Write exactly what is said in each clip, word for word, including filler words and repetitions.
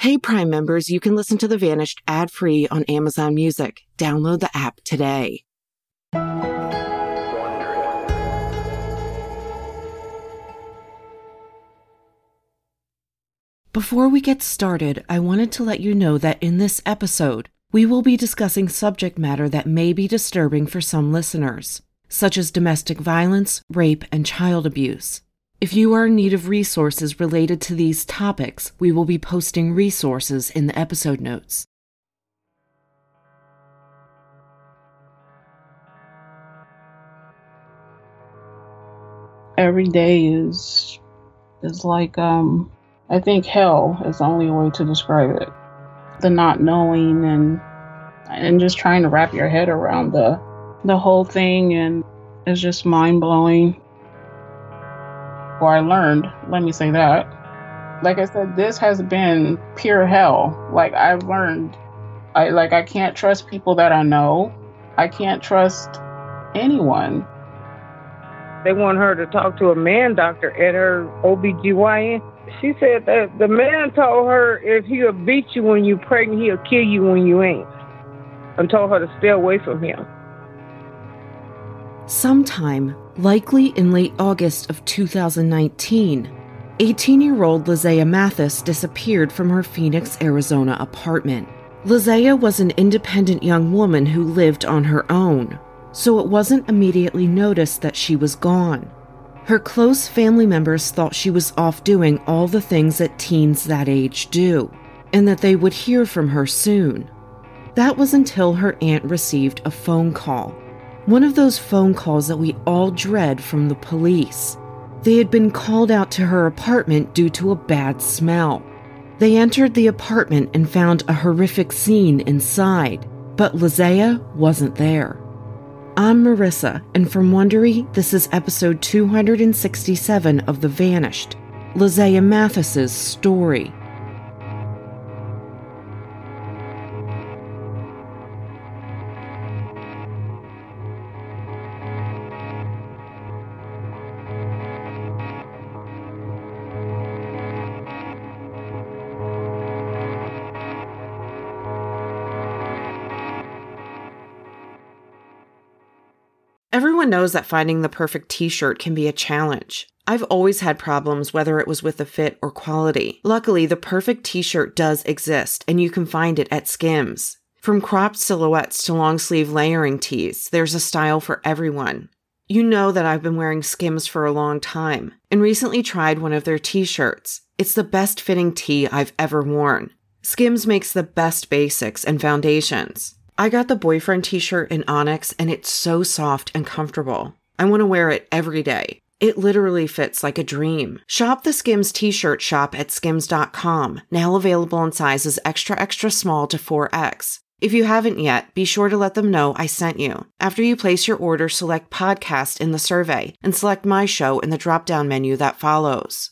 Hey, Prime members, you can listen to The Vanished ad-free on Amazon Music. Download the app today. Before we get started, I wanted to let you know that in this episode, we will be discussing subject matter that may be disturbing for some listeners, such as domestic violence, rape, and child abuse. If you are in need of resources related to these topics, we will be posting resources in the episode notes. Every day is is like um I think hell is the only way to describe it. The not knowing and and just trying to wrap your head around the the whole thing, and it's just mind blowing. Or I learned, let me say that. Like I said, this has been pure hell. Like I've learned, I like I can't trust people that I know. I can't trust anyone. They want her to talk to a man doctor at her O B G Y N. She said that the man told her if he'll beat you when you're pregnant, he'll kill you when you ain't. And told her to stay away from him. Sometime, likely in late August of two thousand nineteen, eighteen-year-old Lizea Mathis disappeared from her Phoenix, Arizona apartment. Lizea was an independent young woman who lived on her own, so it wasn't immediately noticed that she was gone. Her close family members thought she was off doing all the things that teens that age do, and that they would hear from her soon. That was until her aunt received a phone call. One of those phone calls that we all dread from the police. They had been called out to her apartment due to a bad smell. They entered the apartment and found a horrific scene inside, but Lizea wasn't there. I'm Marissa, and from Wondery, this is episode two hundred sixty-seven of The Vanished, Lizea Mathis's story. Everyone knows that finding the perfect t-shirt can be a challenge. I've always had problems whether it was with the fit or quality. Luckily, the perfect t-shirt does exist, and you can find it at Skims. From cropped silhouettes to long-sleeve layering tees, there's a style for everyone. You know that I've been wearing Skims for a long time, and recently tried one of their t-shirts. It's the best fitting tee I've ever worn. Skims makes the best basics and foundations. I got the boyfriend t-shirt in Onyx, and it's so soft and comfortable. I want to wear it every day. It literally fits like a dream. Shop the Skims t-shirt shop at skims dot com, now available in sizes extra extra small to four X. If you haven't yet, be sure to let them know I sent you. After you place your order, select podcast in the survey, and select my show in the drop-down menu that follows.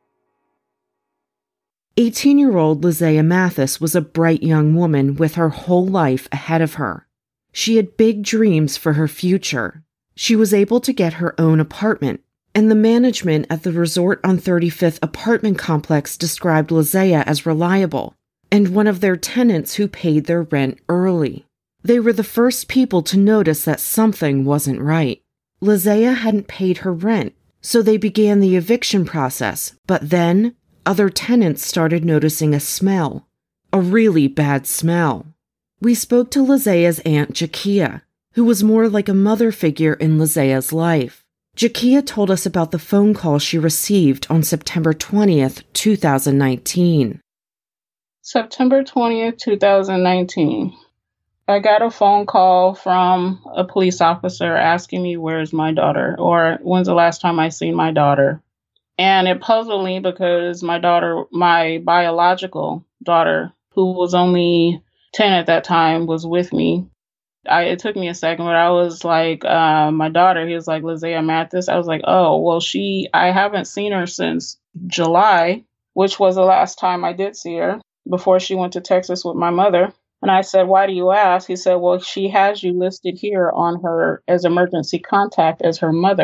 eighteen-year-old Lizea Mathis was a bright young woman with her whole life ahead of her. She had big dreams for her future. She was able to get her own apartment, and the management at the Resort on thirty-fifth apartment complex described Lizea as reliable, and one of their tenants who paid their rent early. They were the first people to notice that something wasn't right. Lizea hadn't paid her rent, so they began the eviction process, but then other tenants started noticing a smell, a really bad smell. We spoke to Lizea's aunt, Jakia, who was more like a mother figure in Lizea's life. Jakia told us about the phone call she received on September twentieth, two thousand nineteen. September twentieth, two thousand nineteen. I got a phone call from a police officer asking me where's my daughter, or when's the last time I seen my daughter. And it puzzled me because my daughter, my biological daughter, who was only ten at that time, was with me. I, it took me a second, but I was like, uh, my daughter, he was like, Lizea Mathis. I was like, oh, well, she, I haven't seen her since July, which was the last time I did see her before she went to Texas with my mother. And I said, why do you ask? He said, well, she has you listed here on her as emergency contact as her mother.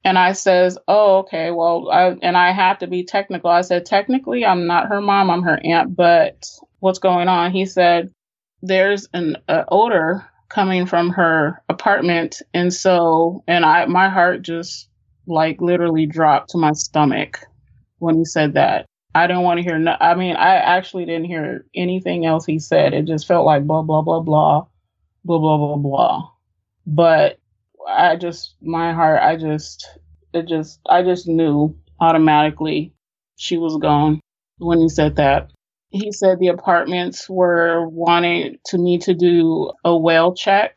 And I says, oh, okay, well, I, and I have to be technical. I said, technically, I'm not her mom, I'm her aunt, but what's going on? He said, there's an uh, odor coming from her apartment. And so, and I, my heart just like literally dropped to my stomach when he said that. I didn't want to hear, no, I mean, I actually didn't hear anything else he said. It just felt like blah, blah, blah, blah, blah, blah, blah, blah. But I just, my heart, I just, it just, I just knew automatically she was gone when he said that. He said the apartments were wanting to me to do a well check,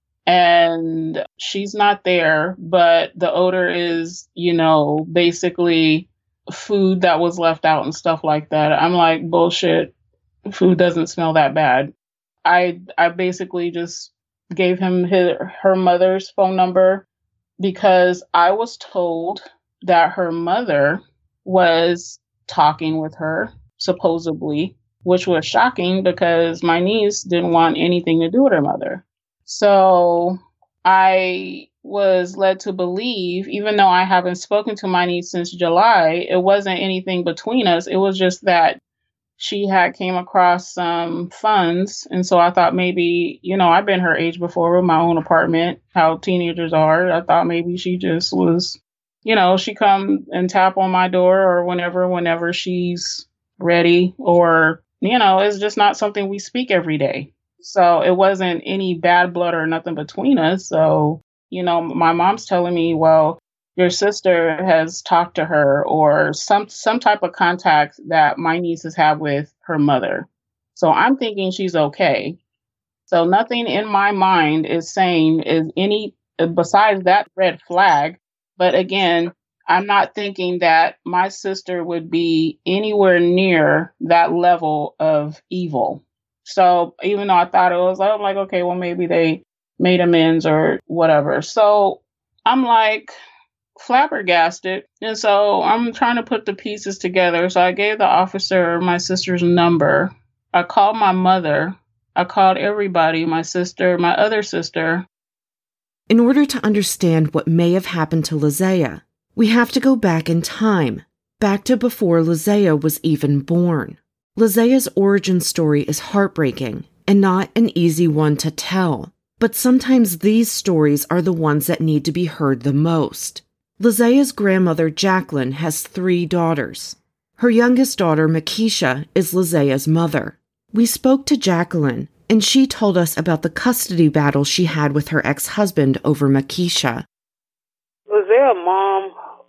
and she's not there, but the odor is, you know, basically food that was left out and stuff like that. I'm like, bullshit. Food doesn't smell that bad. I, I basically just gave him his, her mother's phone number because I was told that her mother was talking with her, supposedly, which was shocking because my niece didn't want anything to do with her mother. So I was led to believe, even though I haven't spoken to my niece since July, it wasn't anything between us. It was just that she had came across some funds. And so I thought maybe, you know, I've been her age before with my own apartment, how teenagers are. I thought maybe she just was, you know, she come and tap on my door or whenever, whenever she's ready, or, you know, it's just not something we speak every day. So it wasn't any bad blood or nothing between us. So, you know, my mom's telling me, well, your sister has talked to her, or some some type of contact that my nieces have with her mother. So I'm thinking she's okay. So nothing in my mind is saying is any besides that red flag. But again, I'm not thinking that my sister would be anywhere near that level of evil. So even though I thought it was, I'm like, okay, well, maybe they made amends or whatever. So I'm like flabbergasted. And so I'm trying to put the pieces together. So I gave the officer my sister's number. I called my mother. I called everybody, my sister, my other sister. In order to understand what may have happened to Lizea, we have to go back in time, back to before Lizea was even born. Lizea's origin story is heartbreaking and not an easy one to tell, but sometimes these stories are the ones that need to be heard the most. Lizea's grandmother, Jacqueline, has three daughters. Her youngest daughter, Makisha, is Lizea's mother. We spoke to Jacqueline, and she told us about the custody battle she had with her ex-husband over Makisha. Lizea, mom,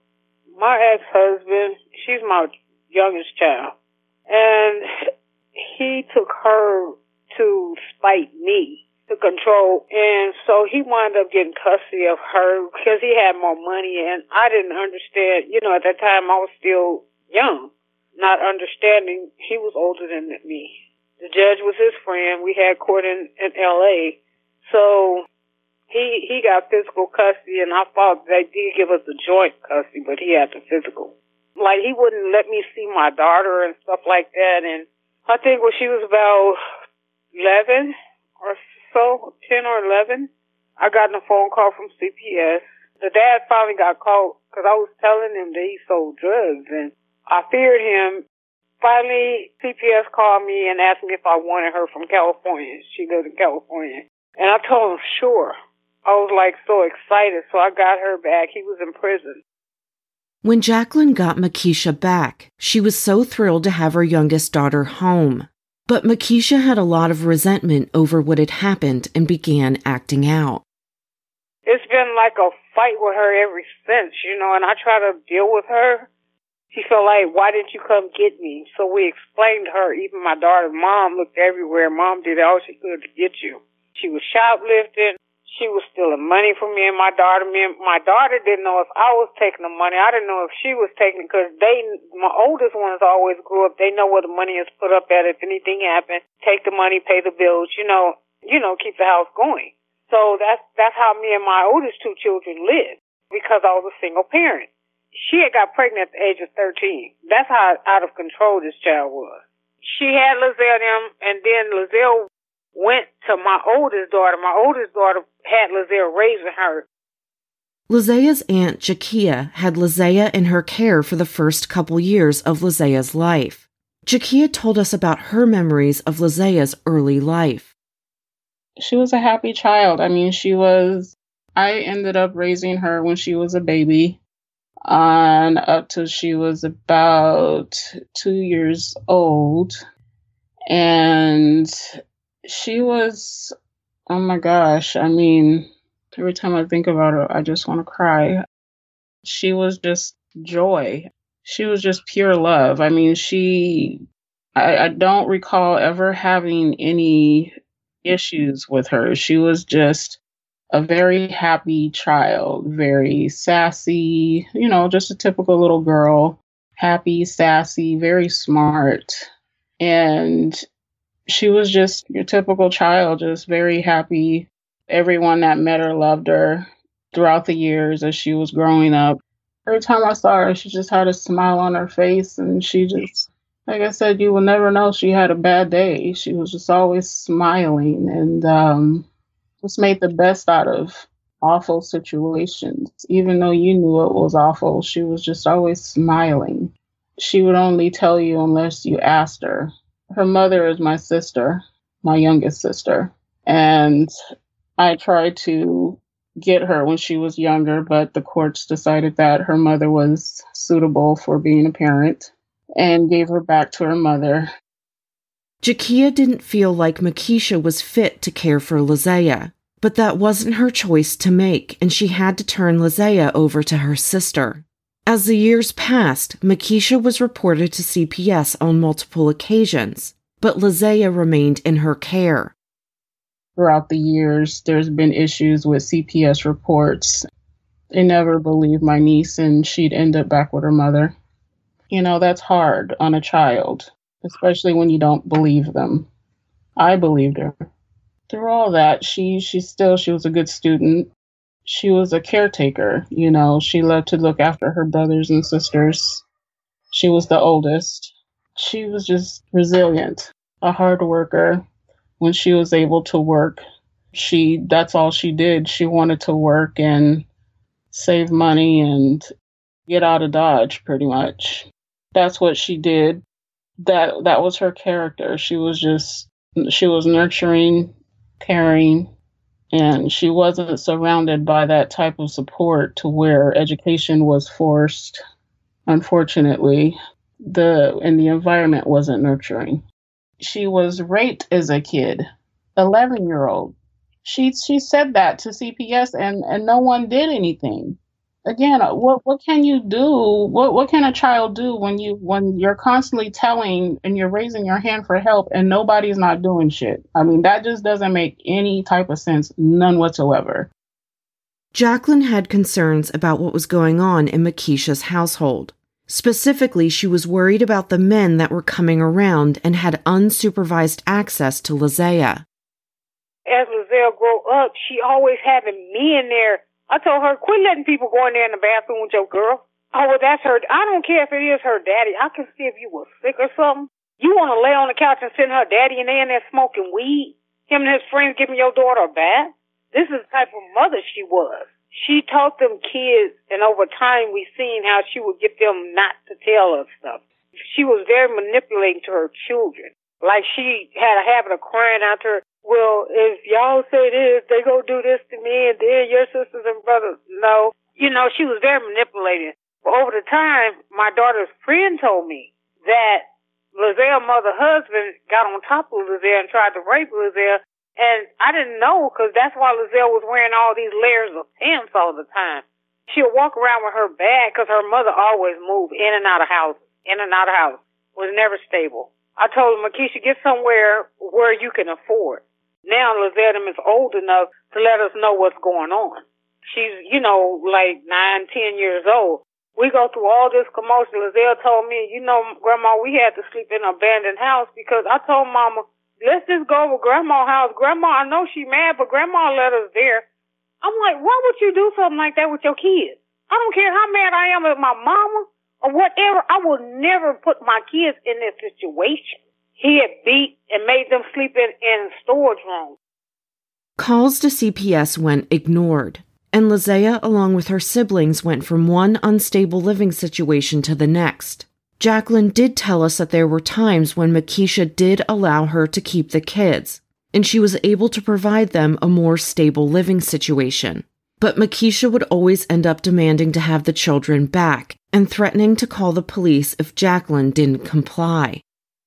my ex-husband, she's my youngest child, and he took her to spite me, to control, and so he wound up getting custody of her because he had more money, and I didn't understand. You know, at that time I was still young, not understanding he was older than me. The judge was his friend. We had court in, in L A, so he he got physical custody, and I thought they did give us the joint custody, but he had the physical. Like, he wouldn't let me see my daughter and stuff like that, and I think when she was about eleven or so, ten or eleven, I got a phone call from C P S. The dad finally got called because I was telling him that he sold drugs, and I feared him. Finally, C P S called me and asked me if I wanted her from California. She lived in California. And I told him, sure. I was like so excited, so I got her back. He was in prison. When Jacqueline got Makisha back, she was so thrilled to have her youngest daughter home. But Makisha had a lot of resentment over what had happened and began acting out. It's been like a fight with her ever since, you know, and I try to deal with her. She felt like, why didn't you come get me? So we explained to her. Even my daughter's mom looked everywhere. Mom did all she could to get you. She was shoplifting. She was stealing money from me and my daughter. Me and my daughter didn't know if I was taking the money. I didn't know if she was taking it because they, my oldest ones always grew up. They know where the money is put up at. If anything happened, take the money, pay the bills, you know, you know, keep the house going. So that's, that's how me and my oldest two children lived because I was a single parent. She had got pregnant at the age of thirteen. That's how out of control this child was. She had Lizelle them, and then Lizelle went to my oldest daughter. My oldest daughter had Lizelle raising her. Lizea's aunt, Jakia, had Lizea in her care for the first couple years of Lizea's life. Jakia told us about her memories of Lizea's early life. She was a happy child. I mean, she was, I ended up raising her when she was a baby, and up till she was about two years old. And she was, oh my gosh, I mean, every time I think about her, I just want to cry. She was just joy. She was just pure love. I mean, she, I, I don't recall ever having any issues with her. She was just a very happy child, very sassy, you know, just a typical little girl, happy, sassy, very smart. And she was just your typical child, just very happy. Everyone that met her loved her throughout the years as she was growing up. Every time I saw her, she just had a smile on her face, and she just, like I said, you will never know she had a bad day. She was just always smiling, and um, just made the best out of awful situations. Even though you knew it was awful, she was just always smiling. She would only tell you unless you asked her. Her mother is my sister, my youngest sister, and I tried to get her when she was younger, but the courts decided that her mother was suitable for being a parent and gave her back to her mother. Jakia didn't feel like Makisha was fit to care for Lizea, but that wasn't her choice to make, and she had to turn Lizea over to her sister. As the years passed, Makisha was reported to C P S on multiple occasions, but Lizea remained in her care. Throughout the years, there's been issues with C P S reports. They never believed my niece, and she'd end up back with her mother. You know, that's hard on a child, especially when you don't believe them. I believed her. Through all that, she she still, she was a good student. She was a caretaker, you know. She loved to look after her brothers and sisters. She was the oldest. She was just resilient, a hard worker. When she was able to work, she that's all she did. She wanted to work and save money and get out of Dodge, pretty much. That's what she did. That that was her character. She was just, she was nurturing, caring, and she wasn't surrounded by that type of support to where education was forced. Unfortunately, the and the environment wasn't nurturing. She was raped as a kid, eleven-year-old. She she said that to C P S, and, and no one did anything. Again, what what can you do? What what can a child do when you when you're constantly telling and you're raising your hand for help and nobody's not doing shit? I mean, that just doesn't make any type of sense, none whatsoever. Jacqueline had concerns about what was going on in Makisha's household. Specifically, she was worried about the men that were coming around and had unsupervised access to Lizea. As Lizea grew up, she always having me in there. I told her, quit letting people go in there in the bathroom with your girl. Oh, well, that's her. I don't care if it is her daddy. I can see if you were sick or something. You want to lay on the couch and send her daddy and they in there smoking weed? Him and his friends giving your daughter a bath? This is the type of mother she was. She taught them kids, and over time we seen how she would get them not to tell us stuff. She was very manipulating to her children. Like she had a habit of crying out to her, well, if y'all say this, they go do this to me, and then your sisters and brothers. No. You know, she was very manipulating. But over the time, my daughter's friend told me that Lizea's mother husband got on top of Lizea and tried to rape Lizea. And I didn't know, because that's why Lizea was wearing all these layers of pants all the time. She'll walk around with her bag, because her mother always moved in and out of house, in and out of house, was never stable. I told her, Makisha, get somewhere where you can afford. Now Lizea is old enough to let us know what's going on. She's, you know, like nine, ten years old. We go through all this commotion. Lizea told me, you know, Grandma, we had to sleep in an abandoned house because I told Mama, let's just go over Grandma's house. Grandma, I know she mad, but Grandma let us there. I'm like, why would you do something like that with your kids? I don't care how mad I am at my mama or whatever. I will never put my kids in this situation. He had beat and made them sleep in, in storage rooms. Calls to C P S went ignored. and Lizea, along with her siblings, went from one unstable living situation to the next. Jacqueline did tell us that there were times when Makisha did allow her to keep the kids, and she was able to provide them a more stable living situation. But Makisha would always end up demanding to have the children back and threatening to call the police if Jacqueline didn't comply.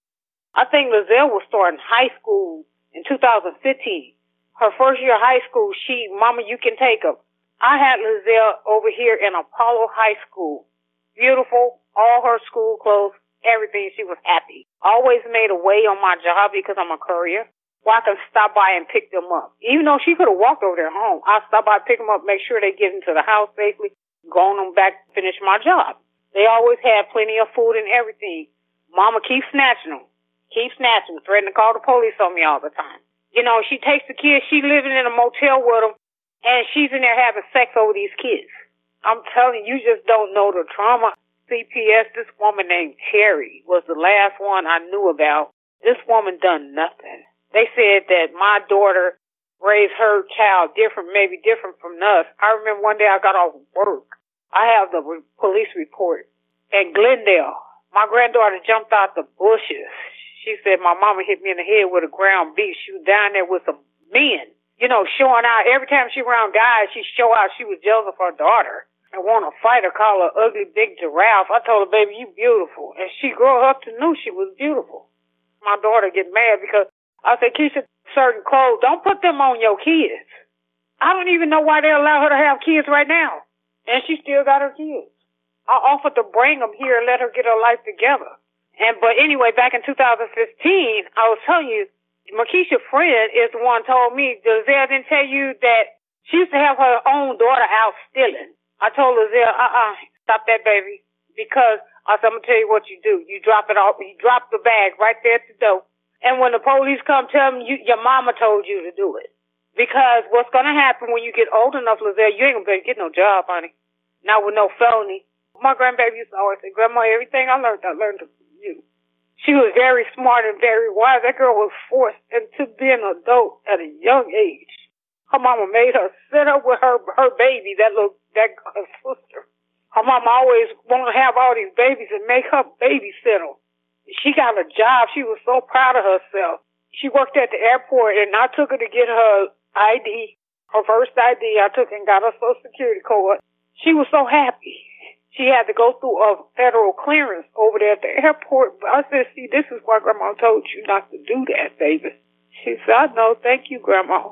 I think Lizelle was starting high school in two thousand fifteen. Her first year of high school, she, Mama, you can take her. I had Lizelle over here in Apollo High School. Beautiful, all her school clothes, everything. She was happy. Always made a way on my job because I'm a courier. Well, I could stop by and pick them up. Even though she could have walked over there home, I'll stop by, pick them up, make sure they get into the house safely, go on them back, finish my job. They always had plenty of food and everything. Mama keeps snatching them. Keep snatching them, threatening to call the police on me all the time. You know, she takes the kids, she living in a motel with them, and she's in there having sex over these kids. I'm telling you, you just don't know the trauma. C P S, this woman named Terry was the last one I knew about. This woman done nothing. They said that my daughter raised her child different, maybe different from us. I remember one day I got off work. I have the re- police report in Glendale. My granddaughter jumped out the bushes. She said my mama hit me in the head with a ground beef. She was down there with some men, you know, showing out. Every time she around guys, she show out she was jealous of her daughter and want to fight her, call her ugly big giraffe. I told her, baby, you beautiful. And she grew up to knew she was beautiful. My daughter get mad because I said, Keisha, certain clothes, don't put them on your kids. I don't even know why they allow her to have kids right now. And she still got her kids. I offered to bring them here and let her get her life together. And but anyway, back in two thousand fifteen, I was telling you, Makisha's friend is the one told me, Lizelle didn't tell you that she used to have her own daughter out stealing. I told Lizelle, uh-uh, stop that, baby. Because I said, I'm going to tell you what you do. You drop it off. You drop the bag right there at the door. And when the police come, tell them you, your mama told you to do it. Because what's going to happen when you get old enough, Lizelle, you ain't going to be able to get no job, honey. Not with no felony. My grandbaby used to always say, Grandma, everything I learned, I learned from you. She was very smart and very wise. That girl was forced into being an adult at a young age. Her mama made her sit up with her her baby, that little that her sister. Her mama always wanted to have all these babies and make her babysit them. She got a job. She was so proud of herself. She worked at the airport, and I took her to get her I D, her first I D. I took her and got her Social Security card. She was so happy. She had to go through a federal clearance over there at the airport. But I said, see, this is why Grandma told you not to do that, baby. She said, I know. Thank you, Grandma.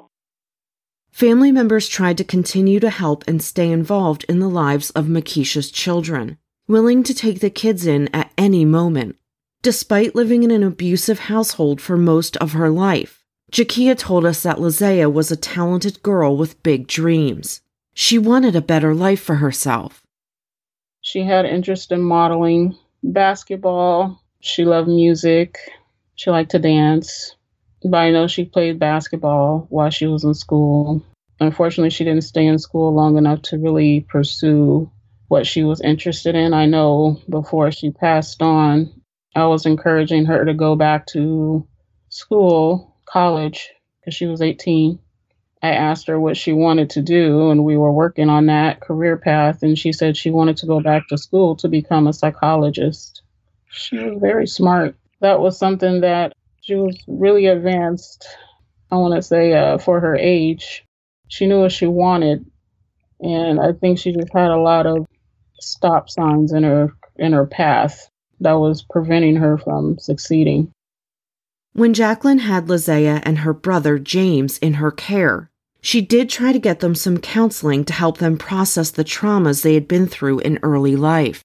Family members tried to continue to help and stay involved in the lives of Makisha's children, willing to take the kids in at any moment. Despite living in an abusive household for most of her life, Jakia told us that Lizea was a talented girl with big dreams. She wanted a better life for herself. She had interest in modeling, basketball. She loved music. She liked to dance. But I know she played basketball while she was in school. Unfortunately, she didn't stay in school long enough to really pursue what she was interested in. I know before she passed on, I was encouraging her to go back to school, college, because she was eighteen. I asked her what she wanted to do, and we were working on that career path, and she said she wanted to go back to school to become a psychologist. She was very smart. That was something that she was really advanced, I want to say, uh, for her age. She knew what she wanted, and I think she just had a lot of stop signs in her in her path that was preventing her from succeeding. When Jacqueline had Lizea and her brother James in her care, she did try to get them some counseling to help them process the traumas they had been through in early life.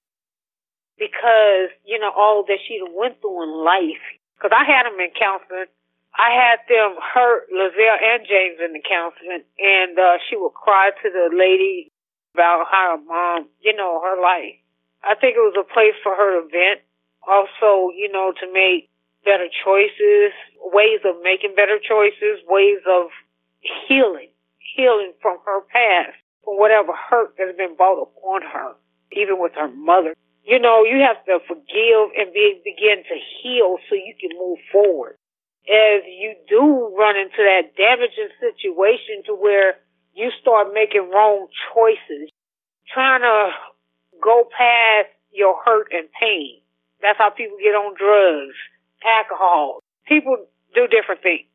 Because, you know, all that she went through in life. Because I had them in counseling. I had them, her, Lizelle and James in the counseling, and uh, she would cry to the lady about how her mom, you know, her life. I think it was a place for her to vent. Also, you know, to make better choices, ways of making better choices, ways of healing, healing from her past, from whatever hurt that has been brought upon her, even with her mother. You know, you have to forgive and be, begin to heal so you can move forward. As you do run into that damaging situation to where you start making wrong choices, trying to go past your hurt and pain. That's how people get on drugs, alcohol. People do different things.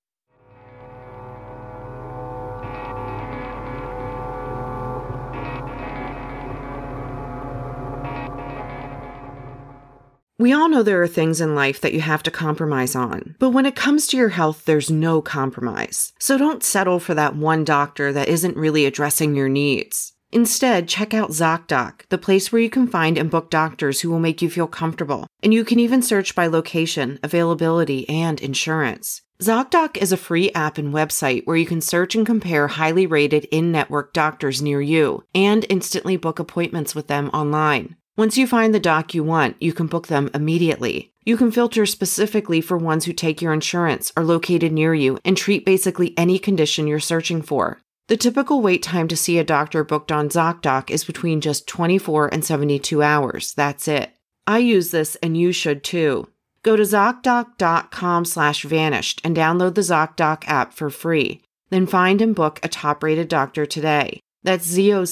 We all know there are things in life that you have to compromise on, but when it comes to your health, there's no compromise. So don't settle for that one doctor that isn't really addressing your needs. Instead, check out ZocDoc, the place where you can find and book doctors who will make you feel comfortable, and you can even search by location, availability, and insurance. ZocDoc is a free app and website where you can search and compare highly rated in-network doctors near you, and instantly book appointments with them online. Once you find the doc you want, you can book them immediately. You can filter specifically for ones who take your insurance, are located near you, and treat basically any condition you're searching for. The typical wait time to see a doctor booked on ZocDoc is between just twenty-four and seventy-two hours. That's it. I use this and you should too. Go to ZocDoc.com slash vanished and download the ZocDoc app for free. Then find and book a top-rated doctor today. That's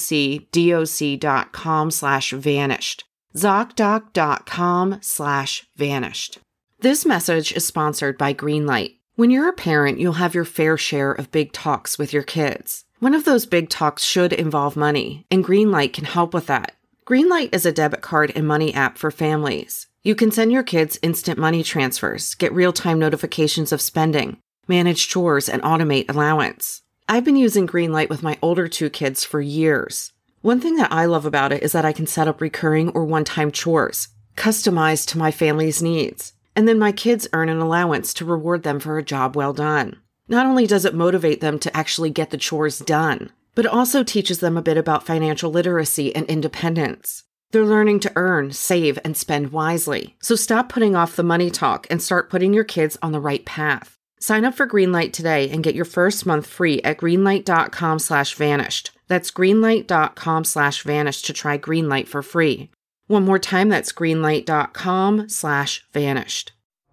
ZocDoc.com slash vanished. ZocDoc.com slash vanished. This message is sponsored by Greenlight. When you're a parent, you'll have your fair share of big talks with your kids. One of those big talks should involve money, and Greenlight can help with that. Greenlight is a debit card and money app for families. You can send your kids instant money transfers, get real-time notifications of spending, manage chores, and automate allowance. I've been using Greenlight with my older two kids for years. One thing that I love about it is that I can set up recurring or one-time chores, customized to my family's needs, and then my kids earn an allowance to reward them for a job well done. Not only does it motivate them to actually get the chores done, but it also teaches them a bit about financial literacy and independence. They're learning to earn, save, and spend wisely. So stop putting off the money talk and start putting your kids on the right path. Sign up for Greenlight today and get your first month free at greenlight.com slash vanished. That's greenlight.com slash vanished to try Greenlight for free. One more time, that's greenlight.com slash vanished.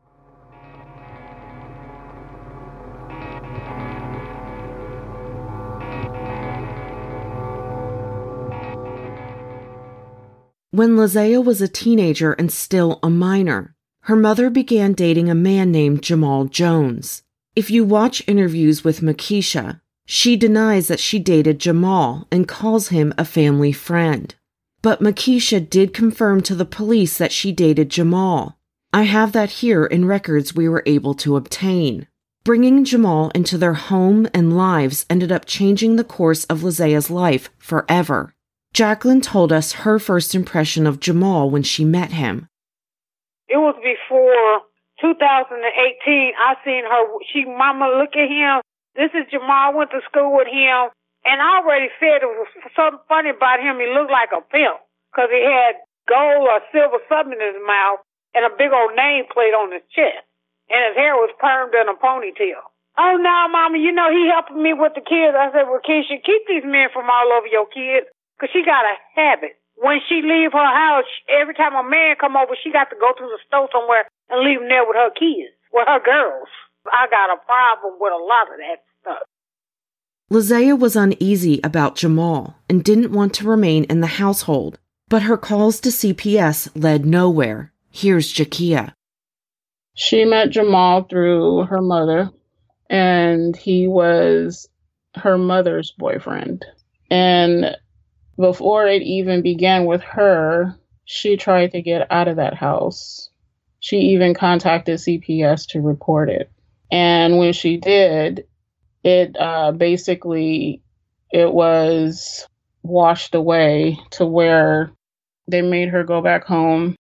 When Lizea was a teenager and still a minor, her mother began dating a man named Jamal Jones. If you watch interviews with Makisha, she denies that she dated Jamal and calls him a family friend. But Makisha did confirm to the police that she dated Jamal. I have that here in records we were able to obtain. Bringing Jamal into their home and lives ended up changing the course of Lizea's life forever. Jacqueline told us her first impression of Jamal when she met him. It was before two thousand eighteen. I seen her. She, mama, look at him. This is Jamal. I went to school with him. And I already said it was something funny about him. He looked like a pimp because he had gold or silver something in his mouth and a big old nameplate on his chest. And his hair was permed in a ponytail. Oh, no, mama, you know, he helping me with the kids. I said, well, Keisha, keep these men from all over your kids because she got a habit. When she leave her house, every time a man come over, she got to go to the store somewhere and leave him there with her kids, with her girls. I got a problem with a lot of that stuff. Lizea was uneasy about Jamal and didn't want to remain in the household, but her calls to C P S led nowhere. Here's Jakia. She met Jamal through her mother, and he was her mother's boyfriend. And before it even began with her, she tried to get out of that house. She even contacted C P S to report it. And when she did, it uh, basically, it was washed away to where they made her go back home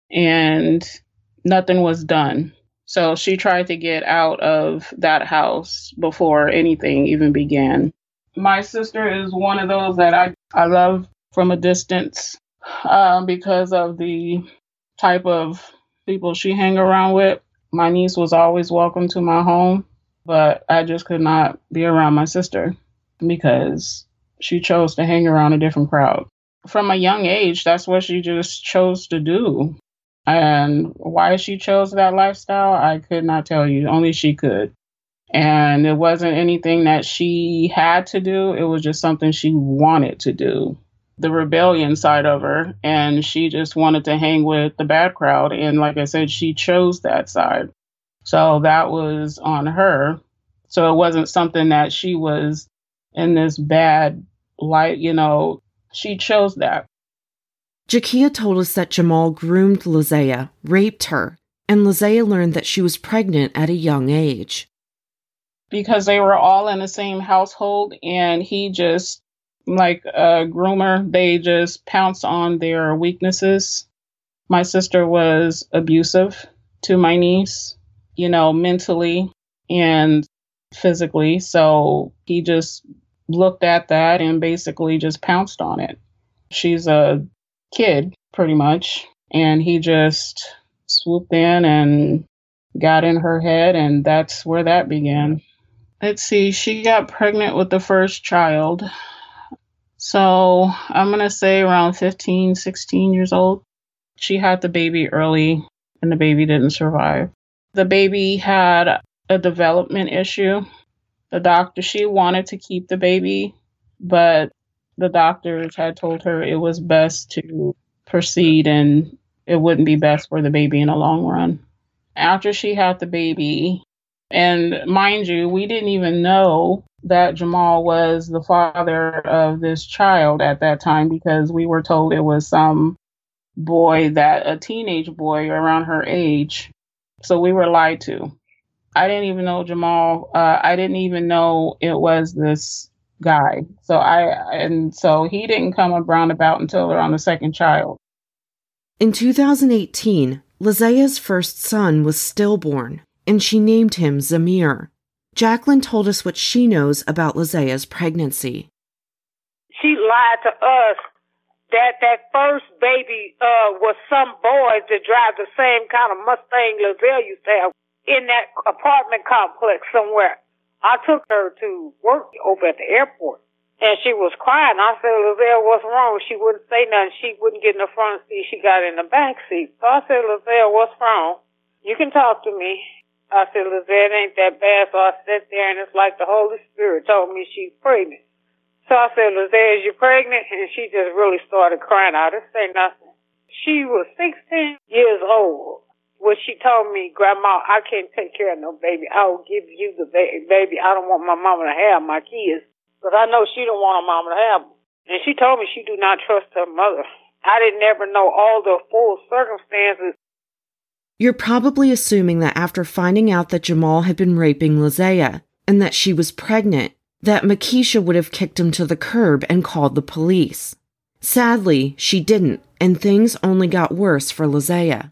and nothing was done. So she tried to get out of that house before anything even began. My sister is one of those that I, I love from a distance uh, because of the type of people she hang around with. My niece was always welcome to my home, but I just could not be around my sister because she chose to hang around a different crowd. From a young age, that's what she just chose to do. And why she chose that lifestyle, I could not tell you. Only she could. And it wasn't anything that she had to do. It was just something she wanted to do. The rebellion side of her. And she just wanted to hang with the bad crowd. And like I said, she chose that side. So that was on her. So it wasn't something that she was in this bad light, you know, she chose that. Jakia told us that Jamal groomed Lizea, raped her, and Lizea learned that she was pregnant at a young age. Because they were all in the same household, and he just, like a groomer, they just pounced on their weaknesses. My sister was abusive to my niece, you know, mentally and physically. So he just looked at that and basically just pounced on it. She's a kid, pretty much. And he just swooped in and got in her head, and that's where that began. Let's see, she got pregnant with the first child. So I'm going to say around fifteen, sixteen years old. She had the baby early, and the baby didn't survive. The baby had a development issue. The doctor, she wanted to keep the baby, but the doctors had told her it was best to proceed and it wouldn't be best for the baby in the long run. After she had the baby, and mind you, we didn't even know that Jamal was the father of this child at that time because we were told it was some boy, that a teenage boy around her age. So we were lied to. I didn't even know Jamal. Uh, I didn't even know it was this guy. So I, and so he didn't come around about until around the second child. In two thousand eighteen, Lizea's first son was stillborn, and she named him Zamir. Jacqueline told us what she knows about Lizea's pregnancy. She lied to us that that first baby uh, was some boys that drive the same kind of Mustang Lizea used to have in that apartment complex somewhere. I took her to work over at the airport, and she was crying. I said, Lizea, what's wrong? She wouldn't say nothing. She wouldn't get in the front seat. She got in the back seat. So I said, Lizea, what's wrong? You can talk to me. I said, Lizea, it ain't that bad. So I sat there, and it's like the Holy Spirit told me she's pregnant. So I said, Lizea, is you pregnant? And she just really started crying. I didn't say nothing. She was sixteen years old. When she told me, Grandma, I can't take care of no baby. I will give you the ba- baby. I don't want my mama to have my kids. Because I know she don't want her mama to have them. And she told me she do not trust her mother. I didn't ever know all the full circumstances. You're probably assuming that after finding out that Jamal had been raping Lizea and that she was pregnant, that Makisha would have kicked him to the curb and called the police. Sadly, she didn't, and things only got worse for Lizea.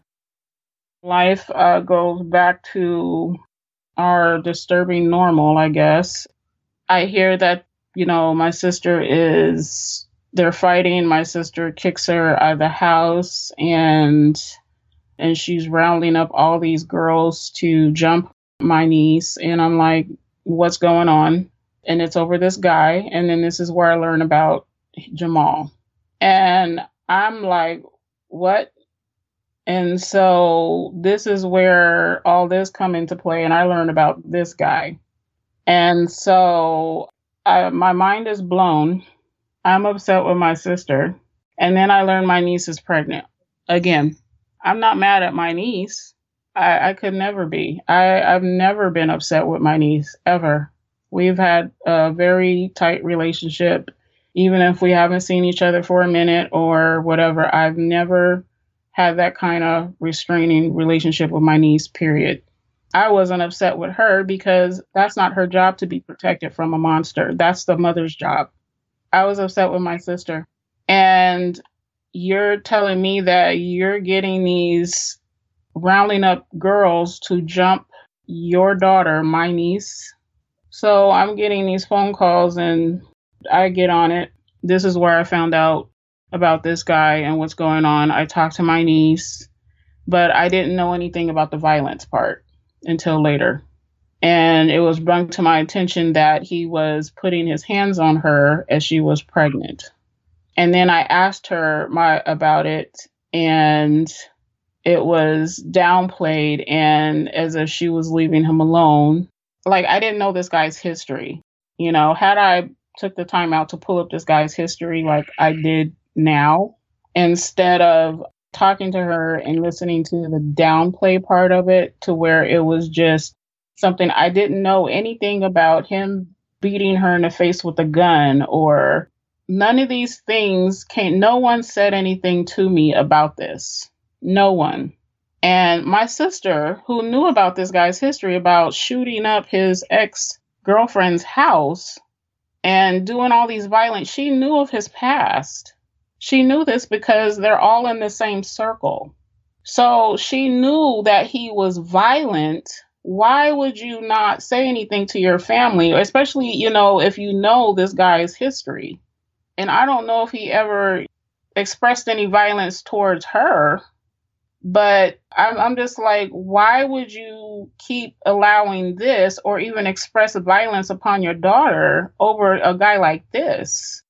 Life uh, goes back to our disturbing normal, I guess. I hear that, you know, my sister is, they're fighting. My sister kicks her out of the house, and and she's rounding up all these girls to jump my niece. And I'm like, what's going on? And it's over this guy. And then this is where I learn about Jamal. And I'm like, what? And so this is where all this come into play, and I learned about this guy. And so I, my mind is blown. I'm upset with my sister. And then I learned my niece is pregnant. Again, I'm not mad at my niece. I, I could never be. I, I've never been upset with my niece, ever. We've had a very tight relationship. Even if we haven't seen each other for a minute or whatever, I've never had that kind of restraining relationship with my niece, period. I wasn't upset with her because that's not her job to be protected from a monster. That's the mother's job. I was upset with my sister. And you're telling me that you're getting these rounding up girls to jump your daughter, my niece. So I'm getting these phone calls and I get on it. This is where I found out about this guy and what's going on. I talked to my niece, but I didn't know anything about the violence part until later. And it was brought to my attention that he was putting his hands on her as she was pregnant. And then I asked her my about it, and it was downplayed and as if she was leaving him alone. like, I didn't know this guy's history. You know, had I took the time out to pull up this guy's history like I did now, instead of talking to her and listening to the downplay part of it to where it was just something I didn't know anything about him beating her in the face with a gun or none of these things came. No one said anything to me about this. No one. And my sister, who knew about this guy's history about shooting up his ex-girlfriend's house and doing all these violent, she knew of his past. She knew this because they're all in the same circle. So she knew that he was violent. Why would you not say anything to your family, especially, you know, if you know this guy's history? And I don't know if he ever expressed any violence towards her, but I'm, I'm just like, why would you keep allowing this or even express violence upon your daughter over a guy like this?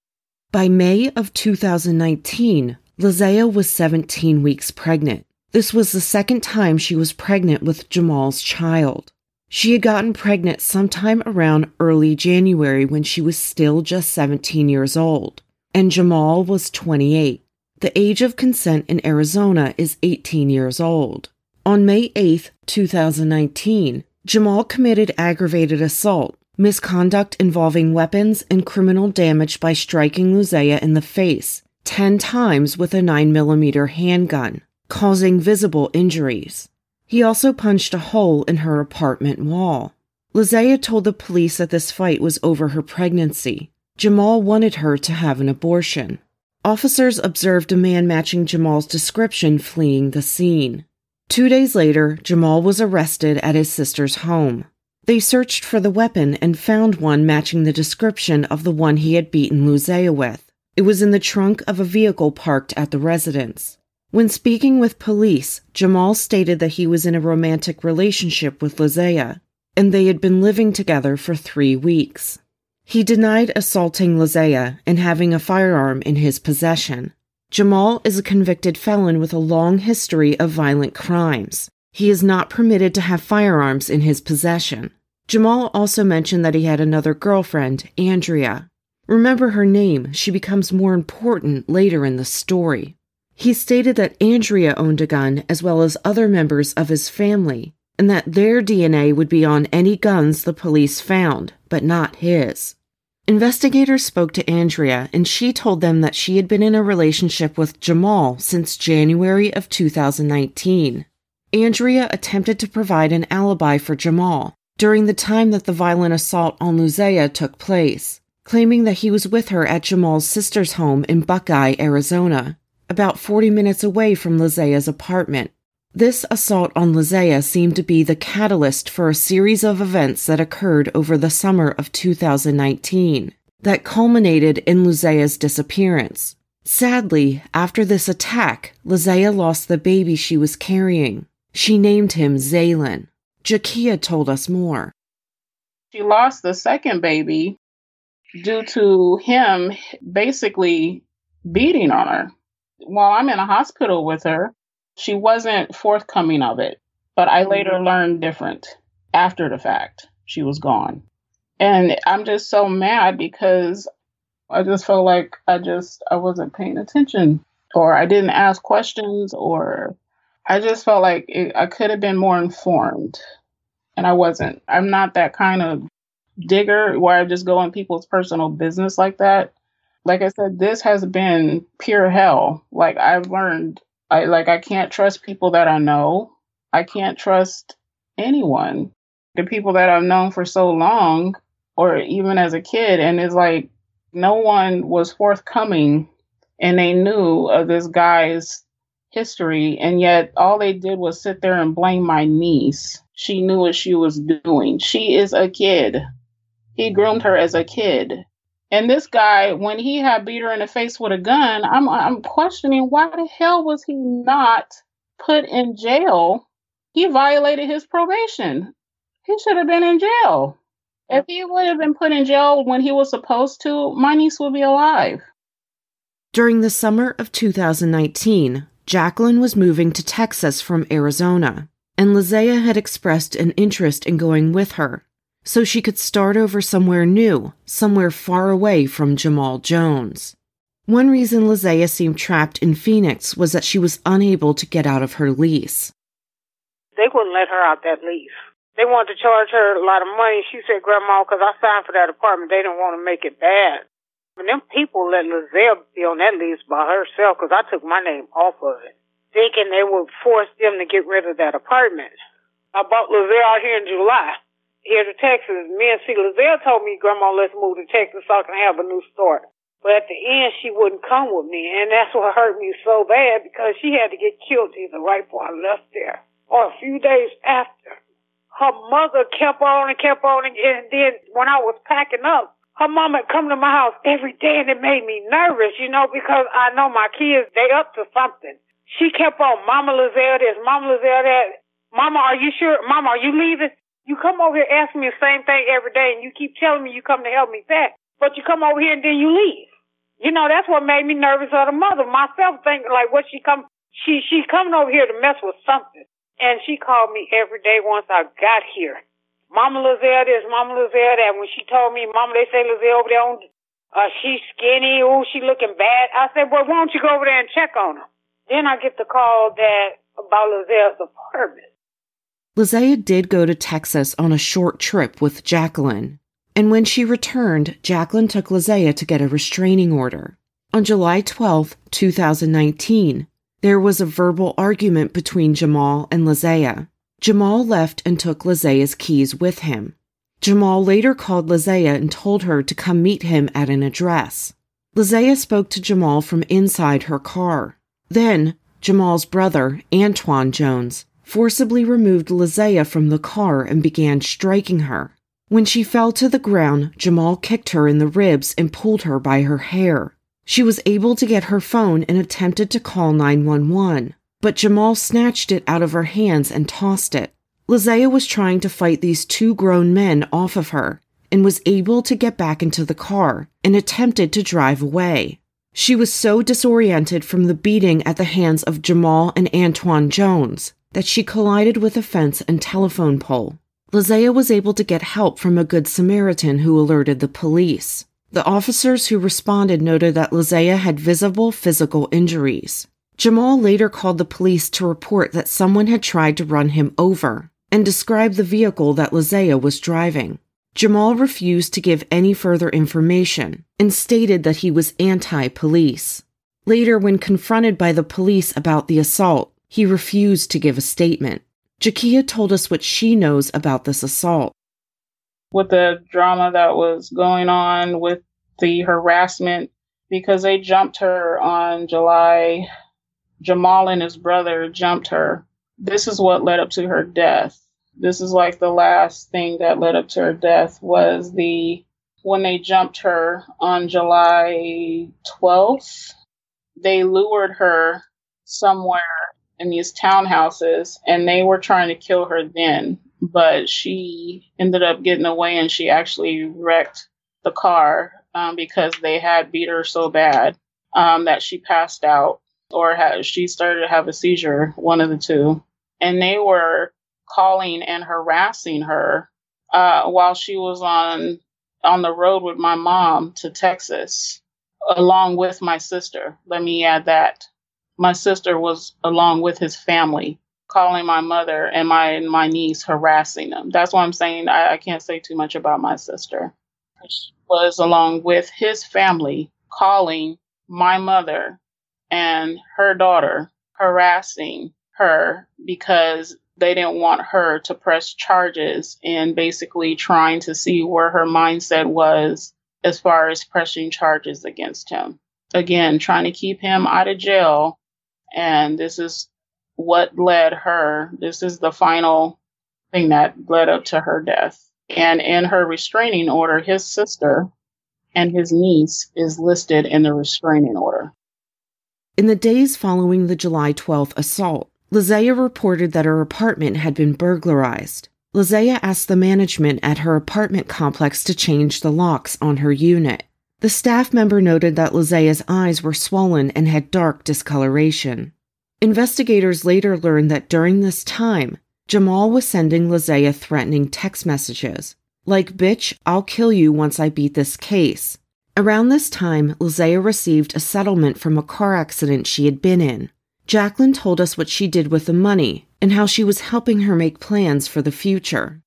By May of two thousand nineteen, Lizea was seventeen weeks pregnant. This was the second time she was pregnant with Jamal's child. She had gotten pregnant sometime around early January when she was still just seventeen years old, and Jamal was twenty-eight. The age of consent in Arizona is eighteen years old. On May eighth, two thousand nineteen, Jamal committed aggravated assault, misconduct involving weapons, and criminal damage by striking Lizea in the face ten times with a nine millimeter handgun, causing visible injuries. He also punched a hole in her apartment wall. Lizea told the police that this fight was over her pregnancy. Jamal wanted her to have an abortion. Officers observed a man matching Jamal's description fleeing the scene. Two days later, Jamal was arrested at his sister's home. They searched for the weapon and found one matching the description of the one he had beaten Lizea with. It was in the trunk of a vehicle parked at the residence. When speaking with police, Jamal stated that he was in a romantic relationship with Lizea, and they had been living together for three weeks. He denied assaulting Lizea and having a firearm in his possession. Jamal is a convicted felon with a long history of violent crimes. He is not permitted to have firearms in his possession. Jamal also mentioned that he had another girlfriend, Andrea. Remember her name, she becomes more important later in the story. He stated that Andrea owned a gun as well as other members of his family, and that their D N A would be on any guns the police found, but not his. Investigators spoke to Andrea, and she told them that she had been in a relationship with Jamal since January of two thousand nineteen. Andrea attempted to provide an alibi for Jamal during the time that the violent assault on Lizea took place, claiming that he was with her at Jamal's sister's home in Buckeye, Arizona, about forty minutes away from Lizea's apartment. This assault on Lizea seemed to be the catalyst for a series of events that occurred over the summer of two thousand nineteen that culminated in Lizea's disappearance. Sadly, after this attack, Lizea lost the baby she was carrying. She named him Zaylin. Jakia told us more. She lost the second baby due to him basically beating on her. While I'm in a hospital with her, she wasn't forthcoming of it, but I later learned different. After the fact, she was gone. And I'm just so mad because I just felt like I just, I wasn't paying attention, or I didn't ask questions, or I just felt like it, I could have been more informed, and I wasn't. I'm not that kind of digger where I just go in people's personal business like that. Like I said, this has been pure hell. Like I've learned, I like I can't trust people that I know. I can't trust anyone. The people that I've known for so long, or even as a kid, and it's like no one was forthcoming, and they knew of this guy's history, and yet all they did was sit there and blame my niece. She knew what she was doing. She is a kid. He groomed her as a kid. And this guy, when he had beat her in the face with a gun, I'm I'm questioning why the hell was he not put in jail? He violated his probation. He should have been in jail. If he would have been put in jail when he was supposed to, my niece would be alive. During the summer of two thousand nineteen, Jacqueline was moving to Texas from Arizona, and Lizea had expressed an interest in going with her, so she could start over somewhere new, somewhere far away from Jamal Jones. One reason Lizea seemed trapped in Phoenix was that she was unable to get out of her lease. They wouldn't let her out that lease. They wanted to charge her a lot of money. She said, Grandma, because I signed for that apartment, they didn't want to make it bad. And them people let Lizea be on that lease by herself because I took my name off of it, thinking they would force them to get rid of that apartment. I bought Lizea out here in July, here to Texas. Me and see, Lizea told me, Grandma, let's move to Texas so I can have a new start. But at the end, she wouldn't come with me, and that's what hurt me so bad because she had to get killed either right before I left there or a few days after. Her mother kept on and kept on, and, and then when I was packing up, her mama would come to my house every day, and it made me nervous, you know, because I know my kids, they up to something. She kept on, Mama Lizea this, Mama Lizea that. Mama, are you sure? Mama, are you leaving? You come over here asking me the same thing every day, and you keep telling me you come to help me pack, but you come over here and then you leave. You know, that's what made me nervous of the mother. Myself thinking, like, what she come, she, she coming over here to mess with something. And she called me every day once I got here. Mama Lizea this, Mama Lizea that. When she told me, Mama, they say Lizea over there, on, uh, she's skinny, ooh, she looking bad. I said, well, why don't you go over there and check on her? Then I get the call that about Lizea's apartment. Lizea did go to Texas on a short trip with Jacqueline. And when she returned, Jacqueline took Lizea to get a restraining order. On July twelfth, two thousand nineteen, there was a verbal argument between Jamal and Lizea. Jamal left and took Lizea's keys with him. Jamal later called Lizea and told her to come meet him at an address. Lizea spoke to Jamal from inside her car. Then, Jamal's brother, Antoine Jones, forcibly removed Lizea from the car and began striking her. When she fell to the ground, Jamal kicked her in the ribs and pulled her by her hair. She was able to get her phone and attempted to call nine one one, but Jamal snatched it out of her hands and tossed it. Lizea was trying to fight these two grown men off of her and was able to get back into the car and attempted to drive away. She was so disoriented from the beating at the hands of Jamal and Antoine Jones that she collided with a fence and telephone pole. Lizea was able to get help from a Good Samaritan who alerted the police. The officers who responded noted that Lizea had visible physical injuries. Jamal later called the police to report that someone had tried to run him over and described the vehicle that Lizea was driving. Jamal refused to give any further information and stated that he was anti-police. Later, when confronted by the police about the assault, he refused to give a statement. Jakia told us what she knows about this assault. With the drama that was going on with the harassment, because they jumped her on July, Jamal and his brother jumped her. This is what led up to her death. This is like the last thing that led up to her death was the, when they jumped her on July twelfth, they lured her somewhere in these townhouses and they were trying to kill her then. But she ended up getting away and she actually wrecked the car um, because they had beat her so bad um, that she passed out or had, she started to have a seizure, one of the two. And they were calling and harassing her uh, while she was on on the road with my mom to Texas, along with my sister. Let me add that. My sister was along with his family, calling my mother and my my niece, harassing them. That's why I'm saying I, I can't say too much about my sister. She was along with his family, calling my mother and her daughter, harassing her because they didn't want her to press charges and basically trying to see where her mindset was as far as pressing charges against him. Again, trying to keep him out of jail. And this is what led her, this is the final thing that led up to her death. And in her restraining order, his sister and his niece is listed in the restraining order. In the days following the July twelfth assault, Lizea reported that her apartment had been burglarized. Lizea asked the management at her apartment complex to change the locks on her unit. The staff member noted that Lizea's eyes were swollen and had dark discoloration. Investigators later learned that during this time, Jamal was sending Lizea threatening text messages, like, "Bitch, I'll kill you once I beat this case." Around this time, Lizea received a settlement from a car accident she had been in. Jacqueline told us what she did with the money and how she was helping her make plans for the future.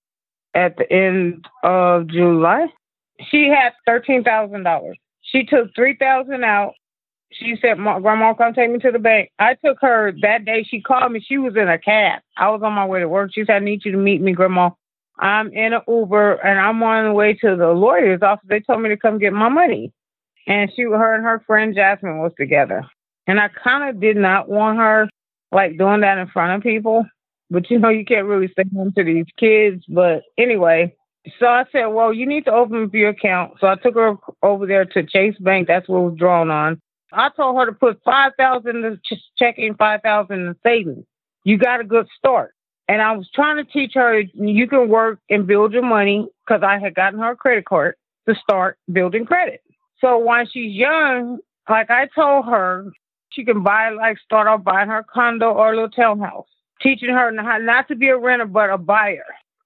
At the end of July, she had thirteen thousand dollars. She took three thousand dollars out. She said, "Grandma, come take me to the bank." I took her that day. She called me. She was in a cab. I was on my way to work. She said, "I need you to meet me, Grandma. I'm in an Uber, and I'm on the way to the lawyer's office. They told me to come get my money." And she, her and her friend Jasmine was together. And I kind of did not want her, like, doing that in front of people. But, you know, you can't really say them to these kids. But anyway, so I said, "Well, you need to open up your account." So I took her over there to Chase Bank. That's what was drawn on. I told her to put five thousand dollars in checking, five thousand dollars in savings. You got a good start. And I was trying to teach her you can work and build your money, because I had gotten her a credit card to start building credit. So while she's young, like I told her, she can buy, like, start off buying her condo or a little townhouse, teaching her not to be a renter, but a buyer,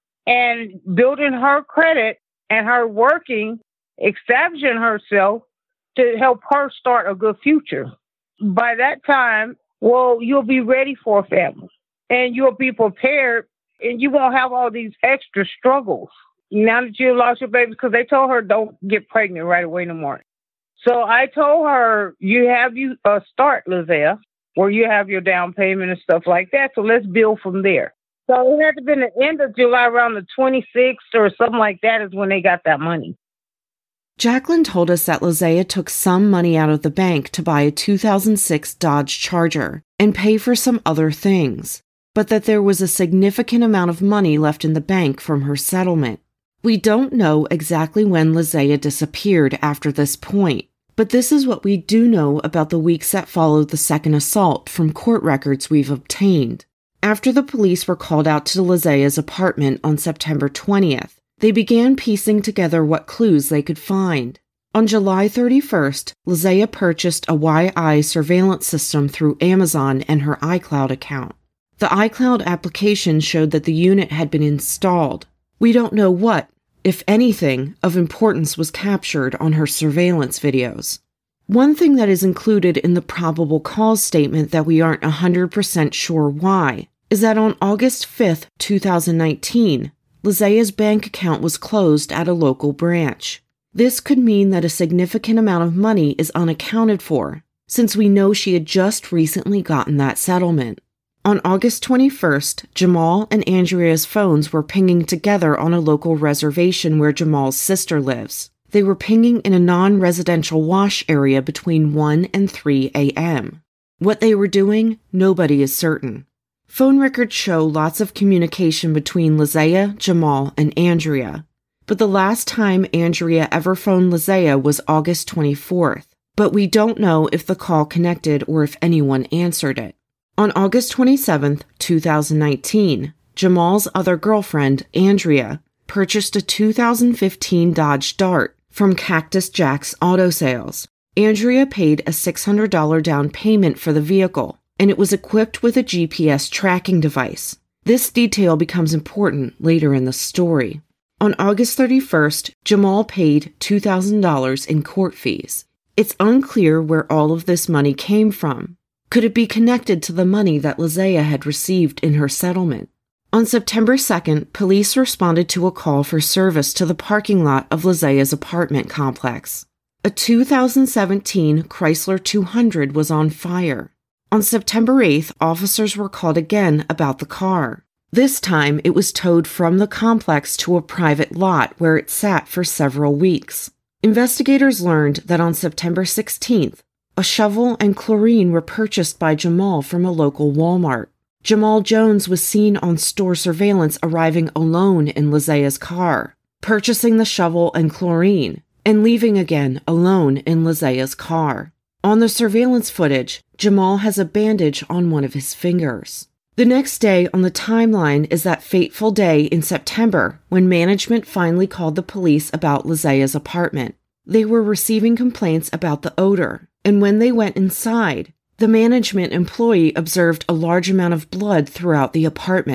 and building her credit and her working, establishing herself to help her start a good future. By that time, well, you'll be ready for a family and you'll be prepared and you won't have all these extra struggles now that you lost your baby, because they told her don't get pregnant right away no more. So I told her, you have you a uh, start, Lizea, where you have your down payment and stuff like that. So let's build from there. So it had to be the end of July, around the twenty-sixth or something like that is when they got that money. Jacqueline told us that Lizea took some money out of the bank to buy a two thousand six Dodge Charger and pay for some other things, but that there was a significant amount of money left in the bank from her settlement. We don't know exactly when Lizea disappeared after this point, but this is what we do know about the weeks that followed the second assault from court records we've obtained. After the police were called out to Lizea's apartment on September twentieth, they began piecing together what clues they could find. On July thirty-first, Lizea purchased a Y I surveillance system through Amazon and her iCloud account. The iCloud application showed that the unit had been installed. We don't know what, if anything, of importance was captured on her surveillance videos. One thing that is included in the probable cause statement that we aren't one hundred percent sure why is that on August fifth, two thousand nineteen, Lizea's bank account was closed at a local branch. This could mean that a significant amount of money is unaccounted for, since we know she had just recently gotten that settlement. On August twenty-first, Jamal and Andrea's phones were pinging together on a local reservation where Jamal's sister lives. They were pinging in a non-residential wash area between one and three a.m. What they were doing, nobody is certain. Phone records show lots of communication between Lizea, Jamal, and Andrea, but the last time Andrea ever phoned Lizea was August twenty-fourth, but we don't know if the call connected or if anyone answered it. On August twenty-seventh, two thousand nineteen, Jamal's other girlfriend, Andrea, purchased a two thousand fifteen Dodge Dart from Cactus Jack's Auto Sales. Andrea paid a six hundred dollars down payment for the vehicle, and it was equipped with a G P S tracking device. This detail becomes important later in the story. On August thirty-first, Jamal paid two thousand dollars in court fees. It's unclear where all of this money came from. Could it be connected to the money that Lizea had received in her settlement? On September second, police responded to a call for service to the parking lot of Lizea's apartment complex. A two thousand seventeen Chrysler two hundred was on fire. On September eighth, officers were called again about the car. This time, it was towed from the complex to a private lot where it sat for several weeks. Investigators learned that on September sixteenth, a shovel and chlorine were purchased by Jamal from a local Walmart. Jamal Jones was seen on store surveillance arriving alone in Lizea's car, purchasing the shovel and chlorine, and leaving again alone in Lizea's car. On the surveillance footage, Jamal has a bandage on one of his fingers. The next day on the timeline is that fateful day in September when management finally called the police about Lizea's apartment. They were receiving complaints about the odor, and when they went inside, the management employee observed a large amount of blood throughout the apartment.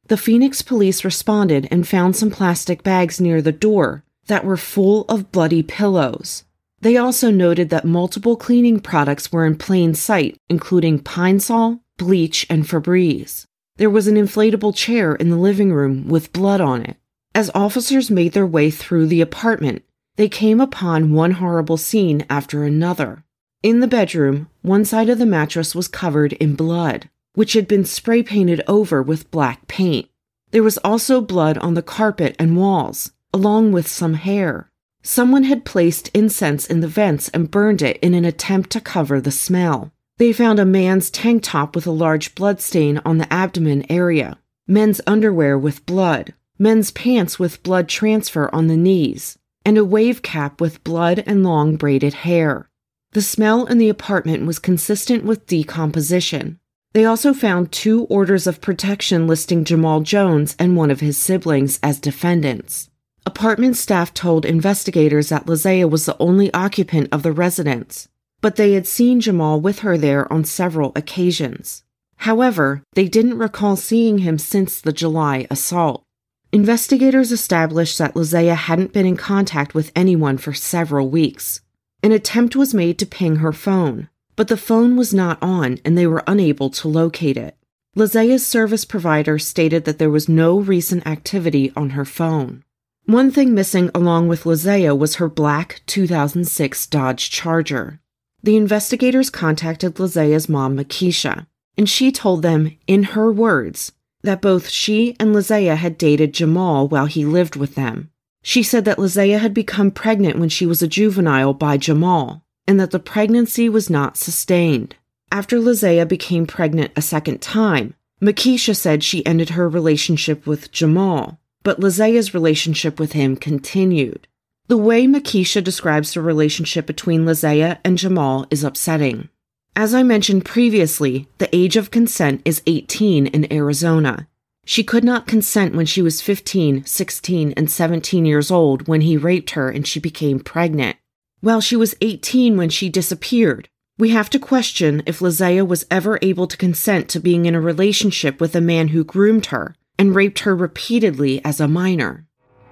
The Phoenix police responded and found some plastic bags near the door that were full of bloody pillows. They also noted that multiple cleaning products were in plain sight, including Pine Sol, bleach, and Febreze. There was an inflatable chair in the living room with blood on it. As officers made their way through the apartment, they came upon one horrible scene after another. In the bedroom, one side of the mattress was covered in blood, which had been spray painted over with black paint. There was also blood on the carpet and walls, along with some hair. Someone had placed incense in the vents and burned it in an attempt to cover the smell. They found a man's tank top with a large blood stain on the abdomen area, men's underwear with blood, men's pants with blood transfer on the knees, and a wave cap with blood and long braided hair. The smell in the apartment was consistent with decomposition. They also found two orders of protection listing Jamal Jones and one of his siblings as defendants. Apartment staff told investigators that Lizea was the only occupant of the residence, but they had seen Jamal with her there on several occasions. However, they didn't recall seeing him since the July assault. Investigators established that Lizea hadn't been in contact with anyone for several weeks. An attempt was made to ping her phone, but the phone was not on and they were unable to locate it. Lizea's service provider stated that there was no recent activity on her phone. One thing missing along with Lizea was her black two thousand six Dodge Charger. The investigators contacted Lizea's mom, Makisha, and she told them, in her words, that both she and Lizea had dated Jamal while he lived with them. She said that Lizea had become pregnant when she was a juvenile by Jamal, and that the pregnancy was not sustained. After Lizea became pregnant a second time, Makisha said she ended her relationship with Jamal, but Lizea's relationship with him continued. The way Makisha describes the relationship between Lizea and Jamal is upsetting. As I mentioned previously, the age of consent is eighteen in Arizona. She could not consent when she was fifteen, sixteen, and seventeen years old when he raped her and she became pregnant. Well, she was eighteen when she disappeared. We have to question if Lizea was ever able to consent to being in a relationship with a man who groomed her and raped her repeatedly as a minor.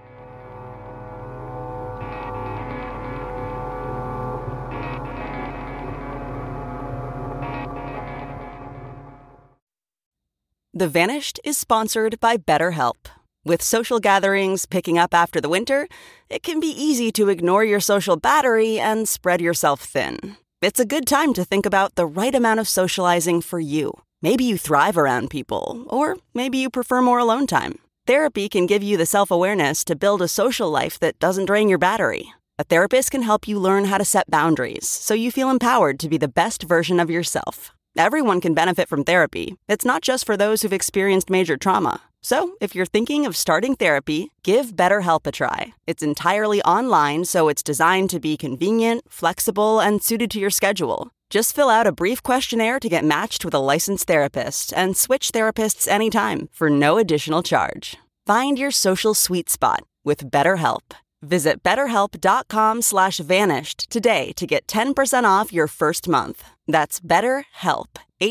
The Vanished is sponsored by BetterHelp. With social gatherings picking up after the winter, it can be easy to ignore your social battery and spread yourself thin. It's a good time to think about the right amount of socializing for you. Maybe you thrive around people, or maybe you prefer more alone time. Therapy can give you the self-awareness to build a social life that doesn't drain your battery. A therapist can help you learn how to set boundaries so you feel empowered to be the best version of yourself. Everyone can benefit from therapy. It's not just for those who've experienced major trauma. So, if you're thinking of starting therapy, give BetterHelp a try. It's entirely online, so it's designed to be convenient, flexible, and suited to your schedule. Just fill out a brief questionnaire to get matched with a licensed therapist and switch therapists anytime for no additional charge. Find your social sweet spot with BetterHelp. Visit betterhelp.com slash vanished today to get ten percent off your first month. That's BetterHelp,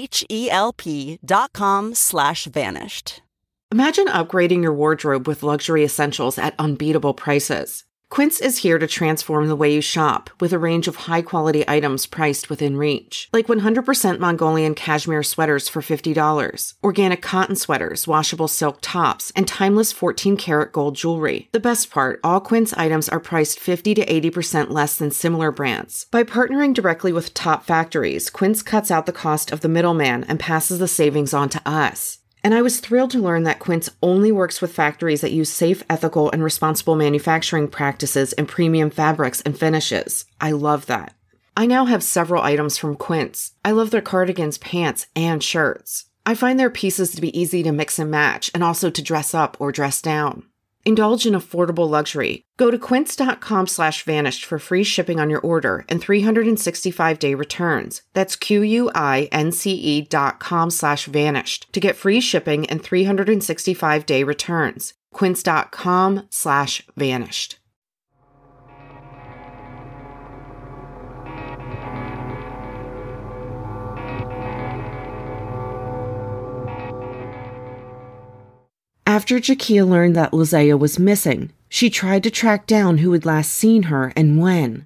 H-E-L-P dot com slash vanished. Imagine upgrading your wardrobe with luxury essentials at unbeatable prices. Quince is here to transform the way you shop with a range of high-quality items priced within reach. Like one hundred percent Mongolian cashmere sweaters for fifty dollars, organic cotton sweaters, washable silk tops, and timeless fourteen karat gold jewelry. The best part, all Quince items are priced fifty to eighty percent less than similar brands. By partnering directly with top factories, Quince cuts out the cost of the middleman and passes the savings on to us. And I was thrilled to learn that Quince only works with factories that use safe, ethical, and responsible manufacturing practices and premium fabrics and finishes. I love that. I now have several items from Quince. I love their cardigans, pants, and shirts. I find their pieces to be easy to mix and match and also to dress up or dress down. Indulge in affordable luxury. Go to quince.com slash vanished for free shipping on your order and three hundred sixty-five day returns. That's Q-U-I-N-C-E dot com slash vanished to get free shipping and three hundred sixty-five day returns. Quince.com slash vanished. After Jakia learned that Lizea was missing, she tried to track down who had last seen her and when.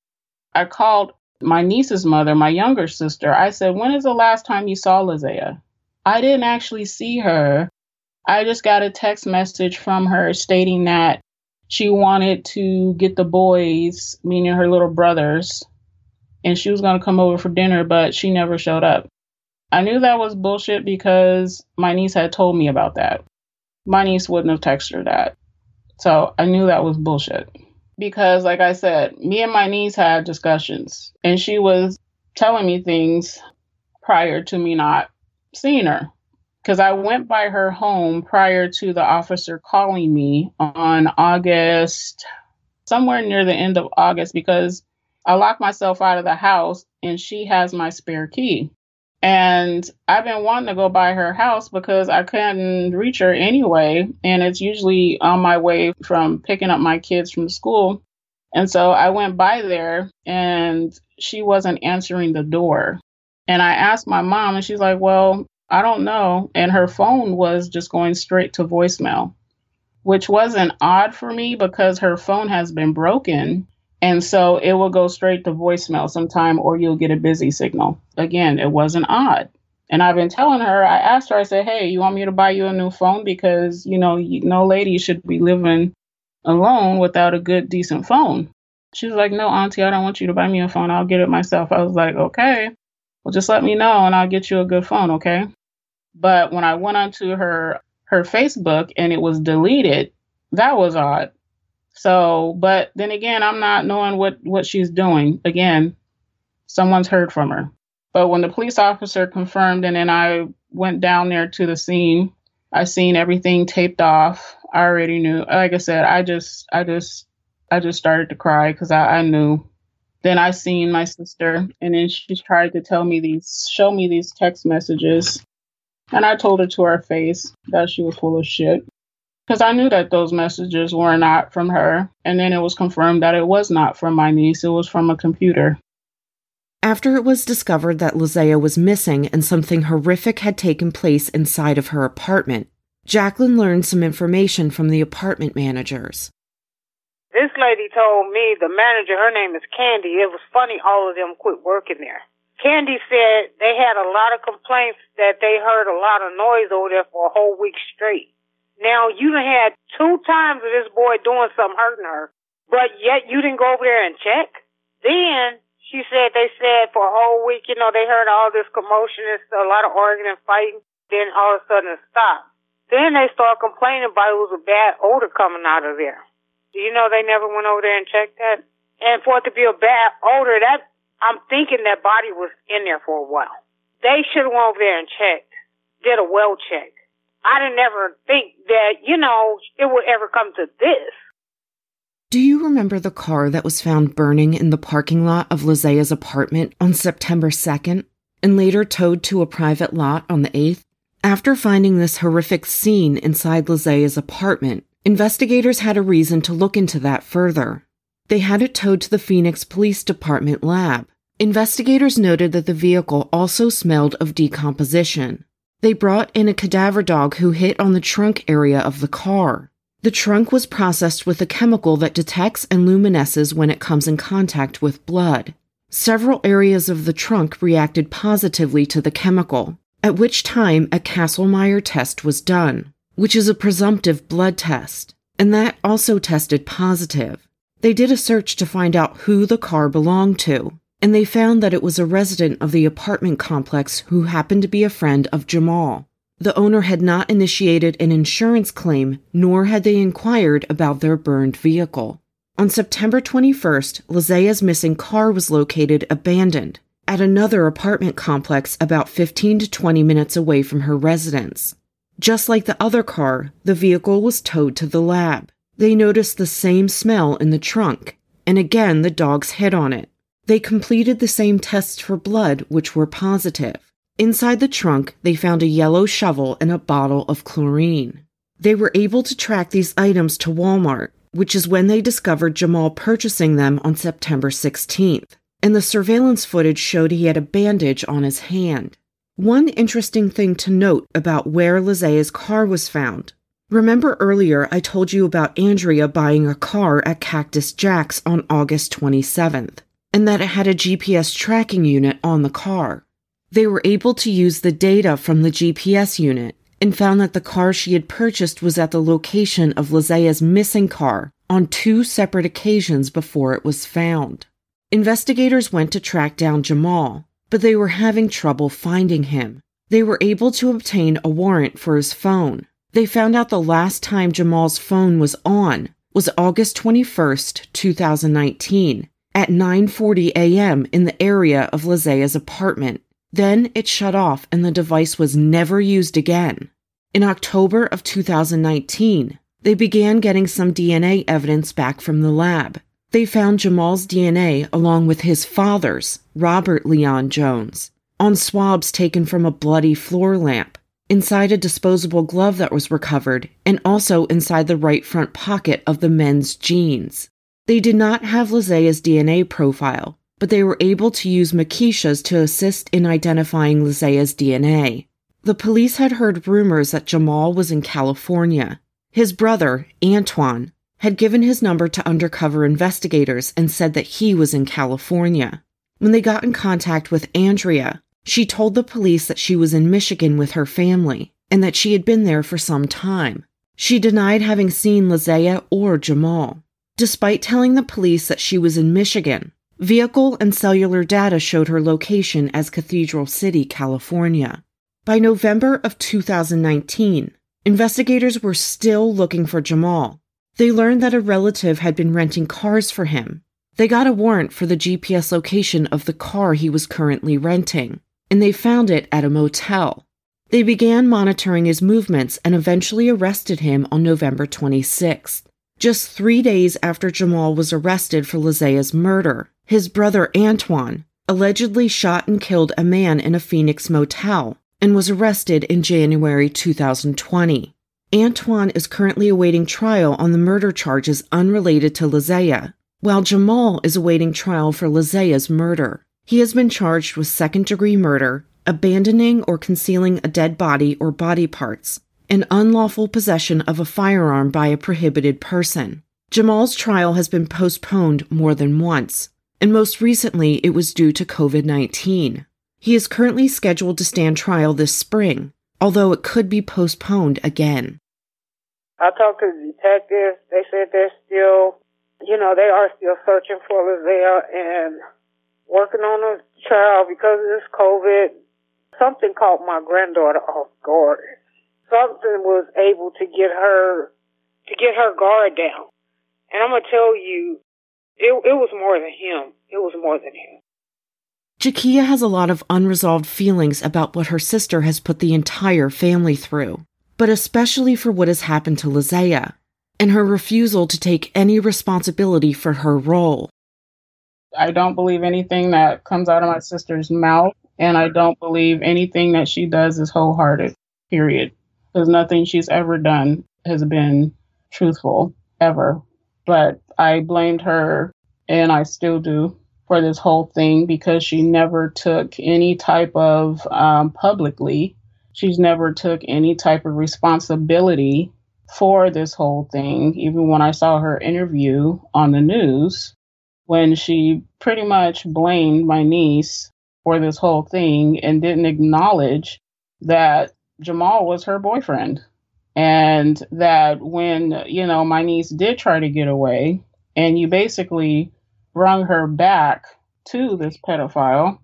I called my niece's mother, my younger sister. I said, when is the last time you saw Lizea? I didn't actually see her. I just got a text message from her stating that she wanted to get the boys, meaning her little brothers, and she was going to come over for dinner, but she never showed up. I knew that was bullshit because my niece had told me about that. My niece wouldn't have texted her that. So I knew that was bullshit. Because, like I said, me and my niece had discussions, and she was telling me things prior to me not seeing her. Because I went by her home prior to the officer calling me on August, somewhere near the end of August, because I locked myself out of the house and she has my spare key. And I've been wanting to go by her house because I couldn't reach her anyway. And it's usually on my way from picking up my kids from school. And so I went by there and she wasn't answering the door. And I asked my mom and she's like, well, I don't know. And her phone was just going straight to voicemail, which wasn't odd for me because her phone has been broken. And so it will go straight to voicemail sometime or you'll get a busy signal. Again, it wasn't odd. And I've been telling her, I asked her, I said, hey, you want me to buy you a new phone? Because, you know, you, no lady should be living alone without a good, decent phone. She was like, no, Auntie, I don't want you to buy me a phone. I'll get it myself. I was like, okay, well, just let me know and I'll get you a good phone, okay? But when I went onto her, her Facebook and it was deleted, that was odd. So, but then again, I'm not knowing what, what she's doing. Again, someone's heard from her. But when the police officer confirmed and then I went down there to the scene, I seen everything taped off. I already knew. Like I said, I just, I just, I just started to cry because I, I knew. Then I seen my sister and then she tried to tell me these, show me these text messages. And I told her to her face that she was full of shit. Because I knew that those messages were not from her. And then it was confirmed that it was not from my niece. It was from a computer. After it was discovered that Lizea was missing and something horrific had taken place inside of her apartment, Jacqueline learned some information from the apartment managers. This lady told me, the manager, her name is Candy. It was funny all of them quit working there. Candy said they had a lot of complaints that they heard a lot of noise over there for a whole week straight. Now, you done had two times of this boy doing something hurting her, but yet you didn't go over there and check? Then, she said they said for a whole week, you know, they heard all this commotion and a lot of arguing and fighting. Then all of a sudden it stopped. Then they started complaining about it was a bad odor coming out of there. Do you know they never went over there and checked that? And for it to be a bad odor, that I'm thinking that body was in there for a while. They should have went over there and checked, did a well check. I didn't ever think that, you know, it would ever come to this. Do you remember the car that was found burning in the parking lot of Lizea's apartment on September second and later towed to a private lot on the eighth? After finding this horrific scene inside Lizea's apartment, investigators had a reason to look into that further. They had it towed to the Phoenix Police Department lab. Investigators noted that the vehicle also smelled of decomposition. They brought in a cadaver dog who hit on the trunk area of the car. The trunk was processed with a chemical that detects and luminesces when it comes in contact with blood. Several areas of the trunk reacted positively to the chemical, at which time a Kastle-Meyer test was done, which is a presumptive blood test, and that also tested positive. They did a search to find out who the car belonged to, and they found that it was a resident of the apartment complex who happened to be a friend of Jamal. The owner had not initiated an insurance claim, nor had they inquired about their burned vehicle. On September twenty-first, Lizea's missing car was located abandoned at another apartment complex about fifteen to twenty minutes away from her residence. Just like the other car, the vehicle was towed to the lab. They noticed the same smell in the trunk, and again the dogs hit on it. They completed the same tests for blood, which were positive. Inside the trunk, they found a yellow shovel and a bottle of chlorine. They were able to track these items to Walmart, which is when they discovered Jamal purchasing them on September sixteenth, and the surveillance footage showed he had a bandage on his hand. One interesting thing to note about where Lizea's car was found. Remember earlier I told you about Andrea buying a car at Cactus Jack's on August twenty-seventh, and that it had a G P S tracking unit on the car. They were able to use the data from the G P S unit and found that the car she had purchased was at the location of Lizea's missing car on two separate occasions before it was found. Investigators went to track down Jamal, but they were having trouble finding him. They were able to obtain a warrant for his phone. They found out the last time Jamal's phone was on was August twenty-first, two thousand nineteen, at nine forty a.m. in the area of Lizea's apartment. Then it shut off and the device was never used again. In October of two thousand nineteen, they began getting some D N A evidence back from the lab. They found Jamal's D N A along with his father's, Robert Leon Jones, on swabs taken from a bloody floor lamp, inside a disposable glove that was recovered, and also inside the right front pocket of the men's jeans. They did not have Lizea's D N A profile, but they were able to use Makisha's to assist in identifying Lizea's D N A. The police had heard rumors that Jamal was in California. His brother, Antoine, had given his number to undercover investigators and said that he was in California. When they got in contact with Andrea, she told the police that she was in Michigan with her family and that she had been there for some time. She denied having seen Lizea or Jamal. Despite telling the police that she was in Michigan, vehicle and cellular data showed her location as Cathedral City, California. By November of two thousand nineteen, investigators were still looking for Jamal. They learned that a relative had been renting cars for him. They got a warrant for the G P S location of the car he was currently renting, and they found it at a motel. They began monitoring his movements and eventually arrested him on November twenty-sixth. Just three days after Jamal was arrested for Lizea's murder, his brother Antoine allegedly shot and killed a man in a Phoenix motel and was arrested in January two thousand twenty. Antoine is currently awaiting trial on the murder charges unrelated to Lizea, while Jamal is awaiting trial for Lizea's murder. He has been charged with second-degree murder, abandoning or concealing a dead body or body parts, and unlawful possession of a firearm by a prohibited person. Jamal's trial has been postponed more than once, and most recently it was due to covid nineteen. He is currently scheduled to stand trial this spring, although it could be postponed again. I talked to the detectives. They said they're still, you know, they are still searching for Lizea and working on a trial because of this COVID. Something caught my granddaughter off guard. Something was able to get her, to get her guard down. And I'm going to tell you, it, it was more than him. It was more than him. Jakia has a lot of unresolved feelings about what her sister has put the entire family through, but especially for what has happened to Lizea, and her refusal to take any responsibility for her role. I don't believe anything that comes out of my sister's mouth, and I don't believe anything that she does is wholehearted, period. Because nothing she's ever done has been truthful, ever. But I blamed her, and I still do, for this whole thing because she never took any type of, um, publicly, she's never took any type of responsibility for this whole thing. Even when I saw her interview on the news, when she pretty much blamed my niece for this whole thing and didn't acknowledge that Jamal was her boyfriend. And that when, you know, my niece did try to get away and you basically brung her back to this pedophile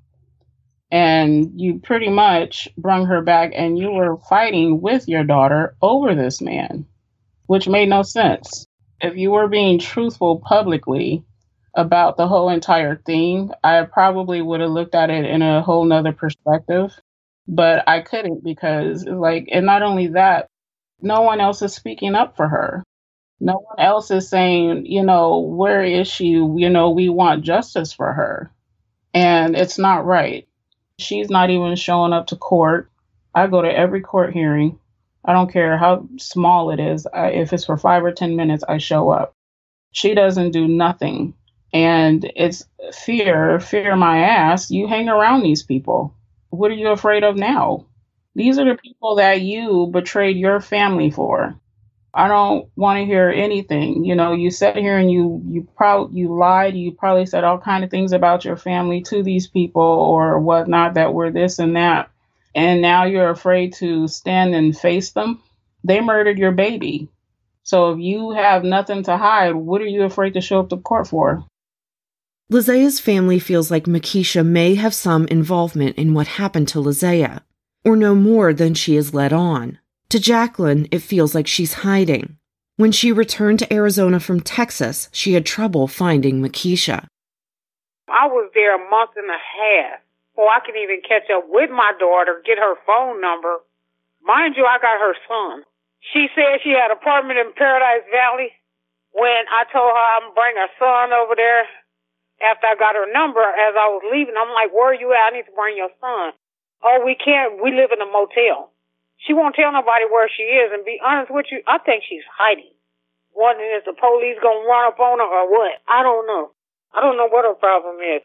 and you pretty much brung her back and you were fighting with your daughter over this man, which made no sense. If you were being truthful publicly about the whole entire thing, I probably would have looked at it in a whole nother perspective, but I couldn't because like, and not only that, no one else is speaking up for her. No one else is saying, you know, where is she? You know, we want justice for her. And it's not right. She's not even showing up to court. I go to every court hearing. I don't care how small it is. I, if it's for five or ten minutes, I show up. She doesn't do nothing. And it's fear, fear my ass. You hang around these people. What are you afraid of now? These are the people that you betrayed your family for. I don't want to hear anything. You know, you sat here and you you probably you lied. You probably said all kind of things about your family to these people or whatnot that were this and that. And now you're afraid to stand and face them. They murdered your baby. So if you have nothing to hide, what are you afraid to show up to court for? Lizea's family feels like Makisha may have some involvement in what happened to Lizea, or know more than she has let on. To Jacqueline, it feels like she's hiding. When she returned to Arizona from Texas, she had trouble finding Makisha. I was there a month and a half before I could even catch up with my daughter, get her phone number. Mind you, I got her son. She said she had an apartment in Paradise Valley. When I told her I'm bring her son over there, after I got her number, as I was leaving, I'm like, where are you at? I need to bring your son. Oh, we can't. We live in a motel. She won't tell nobody where she is. And be honest with you, I think she's hiding. Wondering if the police going to run up on her or what. I don't know. I don't know what her problem is.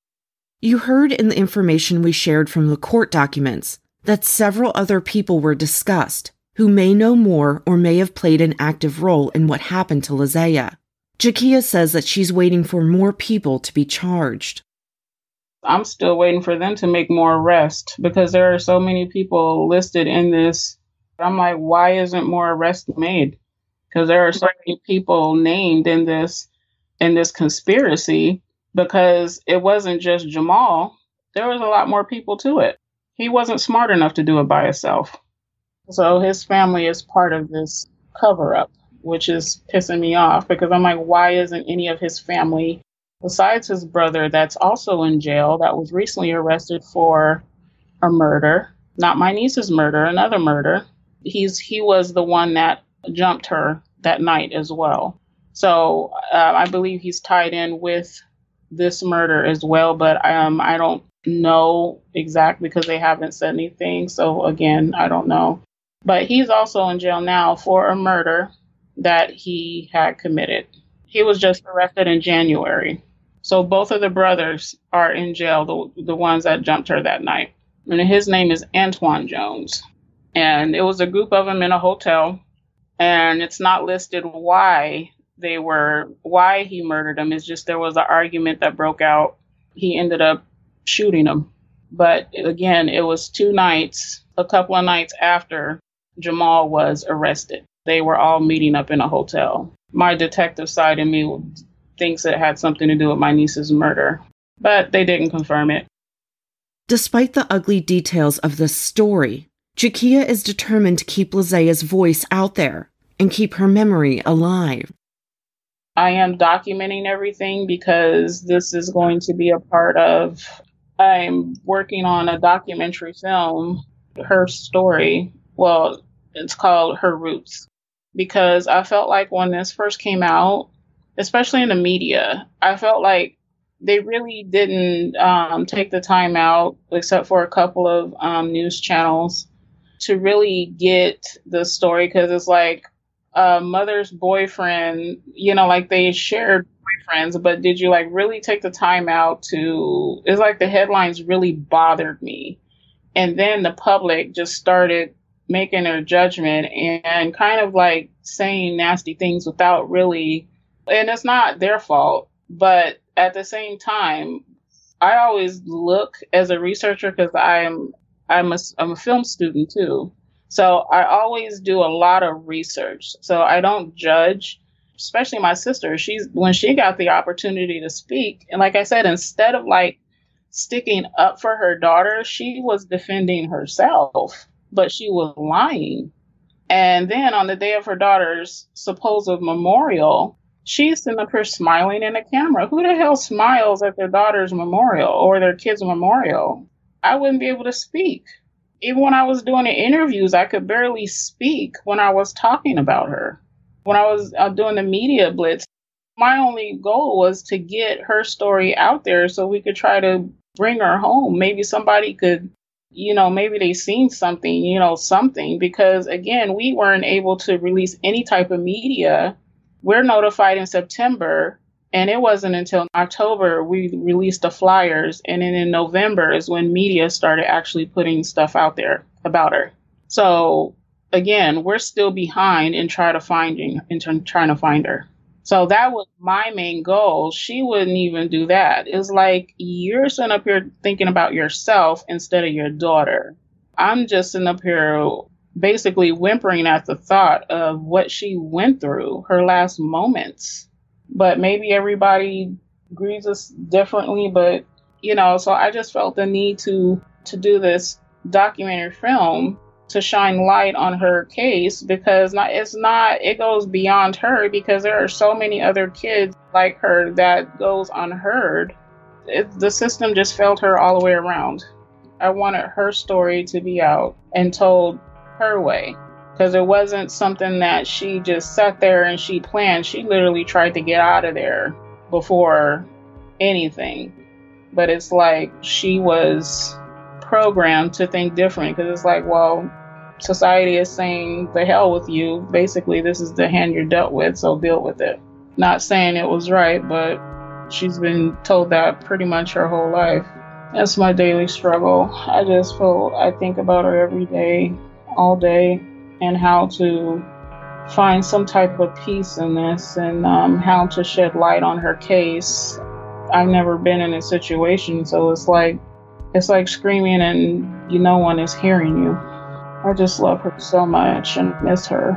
You heard in the information we shared from the court documents that several other people were discussed who may know more or may have played an active role in what happened to Lizea. Jakia says that she's waiting for more people to be charged. I'm still waiting for them to make more arrests because there are so many people listed in this. I'm like, why isn't more arrests made? Because there are so many people named in this in this conspiracy, because it wasn't just Jamal. There was a lot more people to it. He wasn't smart enough to do it by himself. So his family is part of this cover-up, which is pissing me off because I'm like, why isn't any of his family, besides his brother that's also in jail, that was recently arrested for a murder, not my niece's murder, another murder. He's he was the one that jumped her that night as well. So uh, I believe he's tied in with this murder as well, but um, I don't know exactly because they haven't said anything. So again, I don't know. But he's also in jail now for a murder that he had committed. He was just arrested in January. So both of the brothers are in jail, the, the ones that jumped her that night. And his name is Antoine Jones. And it was a group of them in a hotel. And it's not listed why they were, why he murdered them. It's just there was an argument that broke out. He ended up shooting them. But again, it was two nights, a couple of nights after Jamal was arrested. They were all meeting up in a hotel. My detective side in me thinks it had something to do with my niece's murder, but they didn't confirm it. Despite the ugly details of this story, Jakia is determined to keep Lizea's voice out there and keep her memory alive. I am documenting everything because this is going to be a part of, I'm working on a documentary film, her story. Well, it's called Her Roots. Because I felt like when this first came out, especially in the media, I felt like they really didn't um, take the time out, except for a couple of um, news channels, to really get the story. Because it's like a mother's boyfriend, you know, like they shared boyfriends, but did you like really take the time out to, it's like the headlines really bothered me. And then the public just started making their judgment and kind of like saying nasty things without really, and it's not their fault, but at the same time, I always look as a researcher because I'm I'm a, I'm a film student too. So I always do a lot of research. So I don't judge, especially my sister. She's when she got the opportunity to speak, and like I said, instead of like sticking up for her daughter, she was defending herself. But she was lying. And then on the day of her daughter's supposed memorial, she's sitting up here smiling in the camera. Who the hell smiles at their daughter's memorial or their kid's memorial? I wouldn't be able to speak. Even when I was doing the interviews, I could barely speak when I was talking about her. When I was uh, doing the media blitz, my only goal was to get her story out there so we could try to bring her home. Maybe somebody could, you know, maybe they seen something, you know, something, because again, we weren't able to release any type of media. We're notified in September, and it wasn't until October we released the flyers. And then in November is when media started actually putting stuff out there about her. So again, we're still behind in trying to finding in trying to find her. So that was my main goal. She wouldn't even do that. It's like you're sitting up here thinking about yourself instead of your daughter. I'm just sitting up here basically whimpering at the thought of what she went through, her last moments. But maybe everybody grieves differently. But, you know, so I just felt the need to to do this documentary film to shine light on her case, because not, it's not, it goes beyond her, because there are so many other kids like her that goes unheard. It, the system just failed her all the way around. I wanted her story to be out and told her way, because it wasn't something that she just sat there and she planned. She literally tried to get out of there before anything. But it's like she was programmed to think different, because it's like, well, society is saying the hell with you. Basically, this is the hand you're dealt with, so deal with it. Not saying it was right, but she's been told that pretty much her whole life. That's my daily struggle. I just feel, I think about her every day, all day, and how to find some type of peace in this, and um, how to shed light on her case. I've never been in a situation, so it's like, it's like screaming and you, no one is hearing you. I just love her so much and miss her.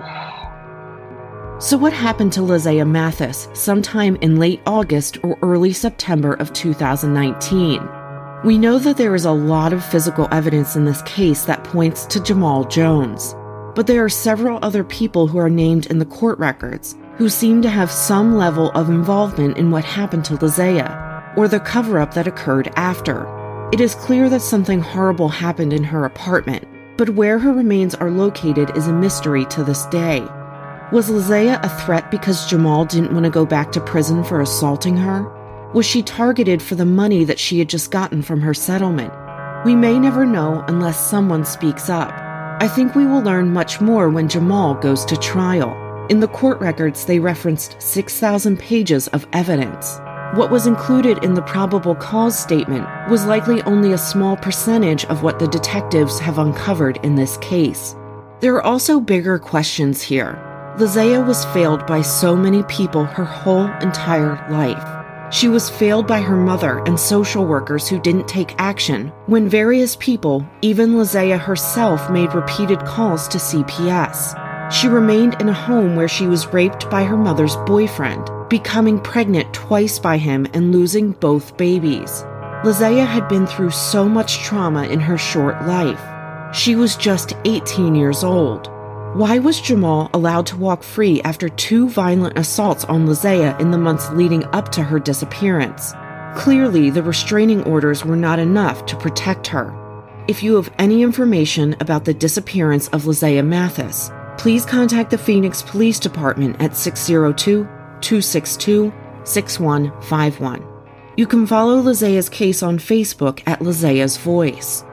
So what happened to Lizea Mathis sometime in late August or early September of two thousand nineteen? We know that there is a lot of physical evidence in this case that points to Jamal Jones, but there are several other people who are named in the court records who seem to have some level of involvement in what happened to Lizea, or the cover-up that occurred after. It is clear that something horrible happened in her apartment, but where her remains are located is a mystery to this day. Was Lizea a threat because Jamal didn't want to go back to prison for assaulting her? Was she targeted for the money that she had just gotten from her settlement? We may never know unless someone speaks up. I think we will learn much more when Jamal goes to trial. In the court records, they referenced six thousand pages of evidence. What was included in the probable cause statement was likely only a small percentage of what the detectives have uncovered in this case. There are also bigger questions here. Lizea was failed by so many people her whole entire life. She was failed by her mother and social workers who didn't take action when various people, even Lizea herself, made repeated calls to C P S. She remained in a home where she was raped by her mother's boyfriend, becoming pregnant twice by him and losing both babies. Lizea had been through so much trauma in her short life. She was just eighteen years old. Why was Jamal allowed to walk free after two violent assaults on Lizea in the months leading up to her disappearance? Clearly, the restraining orders were not enough to protect her. If you have any information about the disappearance of Lizea Mathis, please contact the Phoenix Police Department at six oh two, two six two, six one five one. You can follow Lizea's case on Facebook at Lizea's Voice.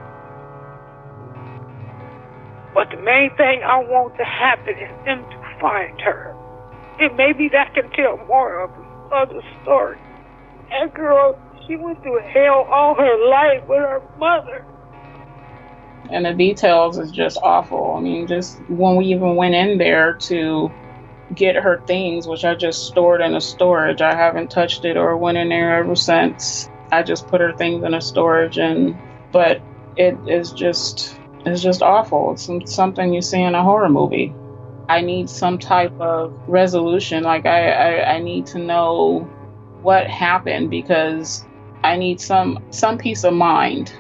But the main thing I want to happen is them to find her. And maybe that can tell more of other story. That girl, she went through hell all her life with her mother. And the details is just awful. I mean, just when we even went in there to get her things, which I just stored in a storage. I haven't touched it or went in there ever since. I just put her things in a storage, and but it is just it's just awful. It's some, something you see in a horror movie. I need some type of resolution. Like I, I, I need to know what happened, because I need some some peace of mind.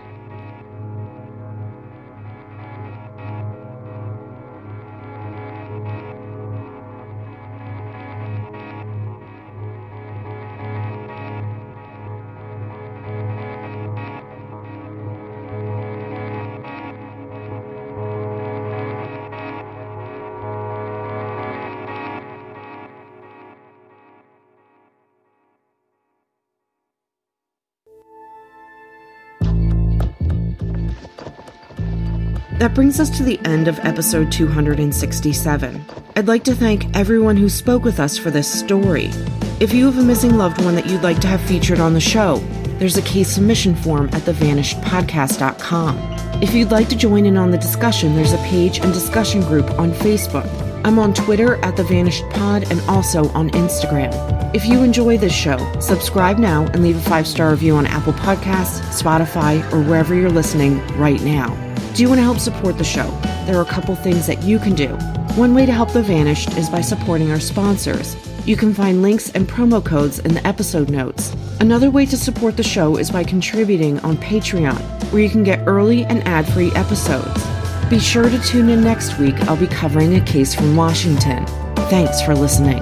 That brings us to the end of episode two hundred sixty-seven. I'd like to thank everyone who spoke with us for this story. If you have a missing loved one that you'd like to have featured on the show, there's a case submission form at the vanished podcast dot com. If you'd like to join in on the discussion, there's a page and discussion group on Facebook. I'm on Twitter at The Vanished Pod and also on Instagram. If you enjoy this show, subscribe now and leave a five-star review on Apple Podcasts, Spotify, or wherever you're listening right now. Do you want to help support the show? There are a couple things that you can do. One way to help The Vanished is by supporting our sponsors. You can find links and promo codes in the episode notes. Another way to support the show is by contributing on Patreon, where you can get early and ad-free episodes. Be sure to tune in next week. I'll be covering a case from Washington. Thanks for listening.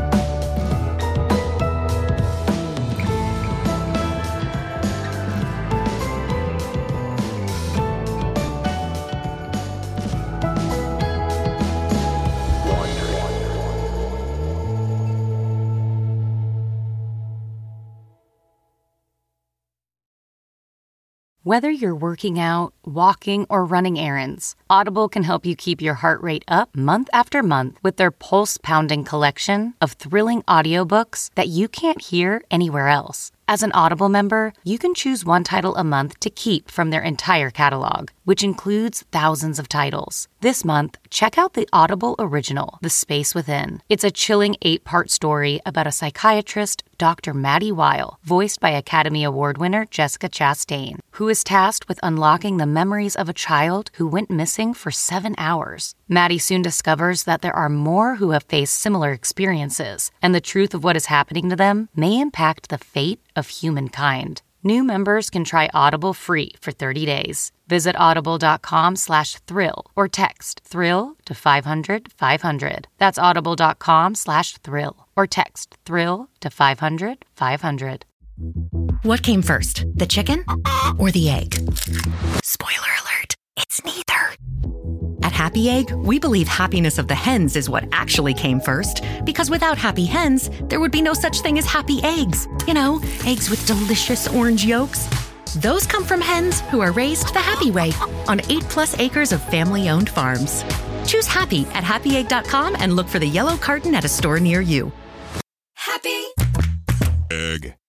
Whether you're working out, walking, or running errands, Audible can help you keep your heart rate up month after month with their pulse-pounding collection of thrilling audiobooks that you can't hear anywhere else. As an Audible member, you can choose one title a month to keep from their entire catalog, which includes thousands of titles. This month, check out the Audible original, The Space Within. It's a chilling eight-part story about a psychiatrist, Doctor Maddie Weil, voiced by Academy Award winner Jessica Chastain, who is tasked with unlocking the memories of a child who went missing for seven hours. Maddie soon discovers that there are more who have faced similar experiences, and the truth of what is happening to them may impact the fate of humankind. New members can try Audible free for thirty days. Visit audible.com slash thrill or text thrill to five hundred five hundred. That's audible.com slash thrill or text thrill to five hundred five hundred. What came first, the chicken or the egg? Spoiler alert, it's neither. At Happy Egg, we believe happiness of the hens is what actually came first, because without happy hens, there would be no such thing as happy eggs. You know, eggs with delicious orange yolks. Those come from hens who are raised the happy way on eight plus acres of family-owned farms. Choose happy at happy egg dot com and look for the yellow carton at a store near you. Happy Egg.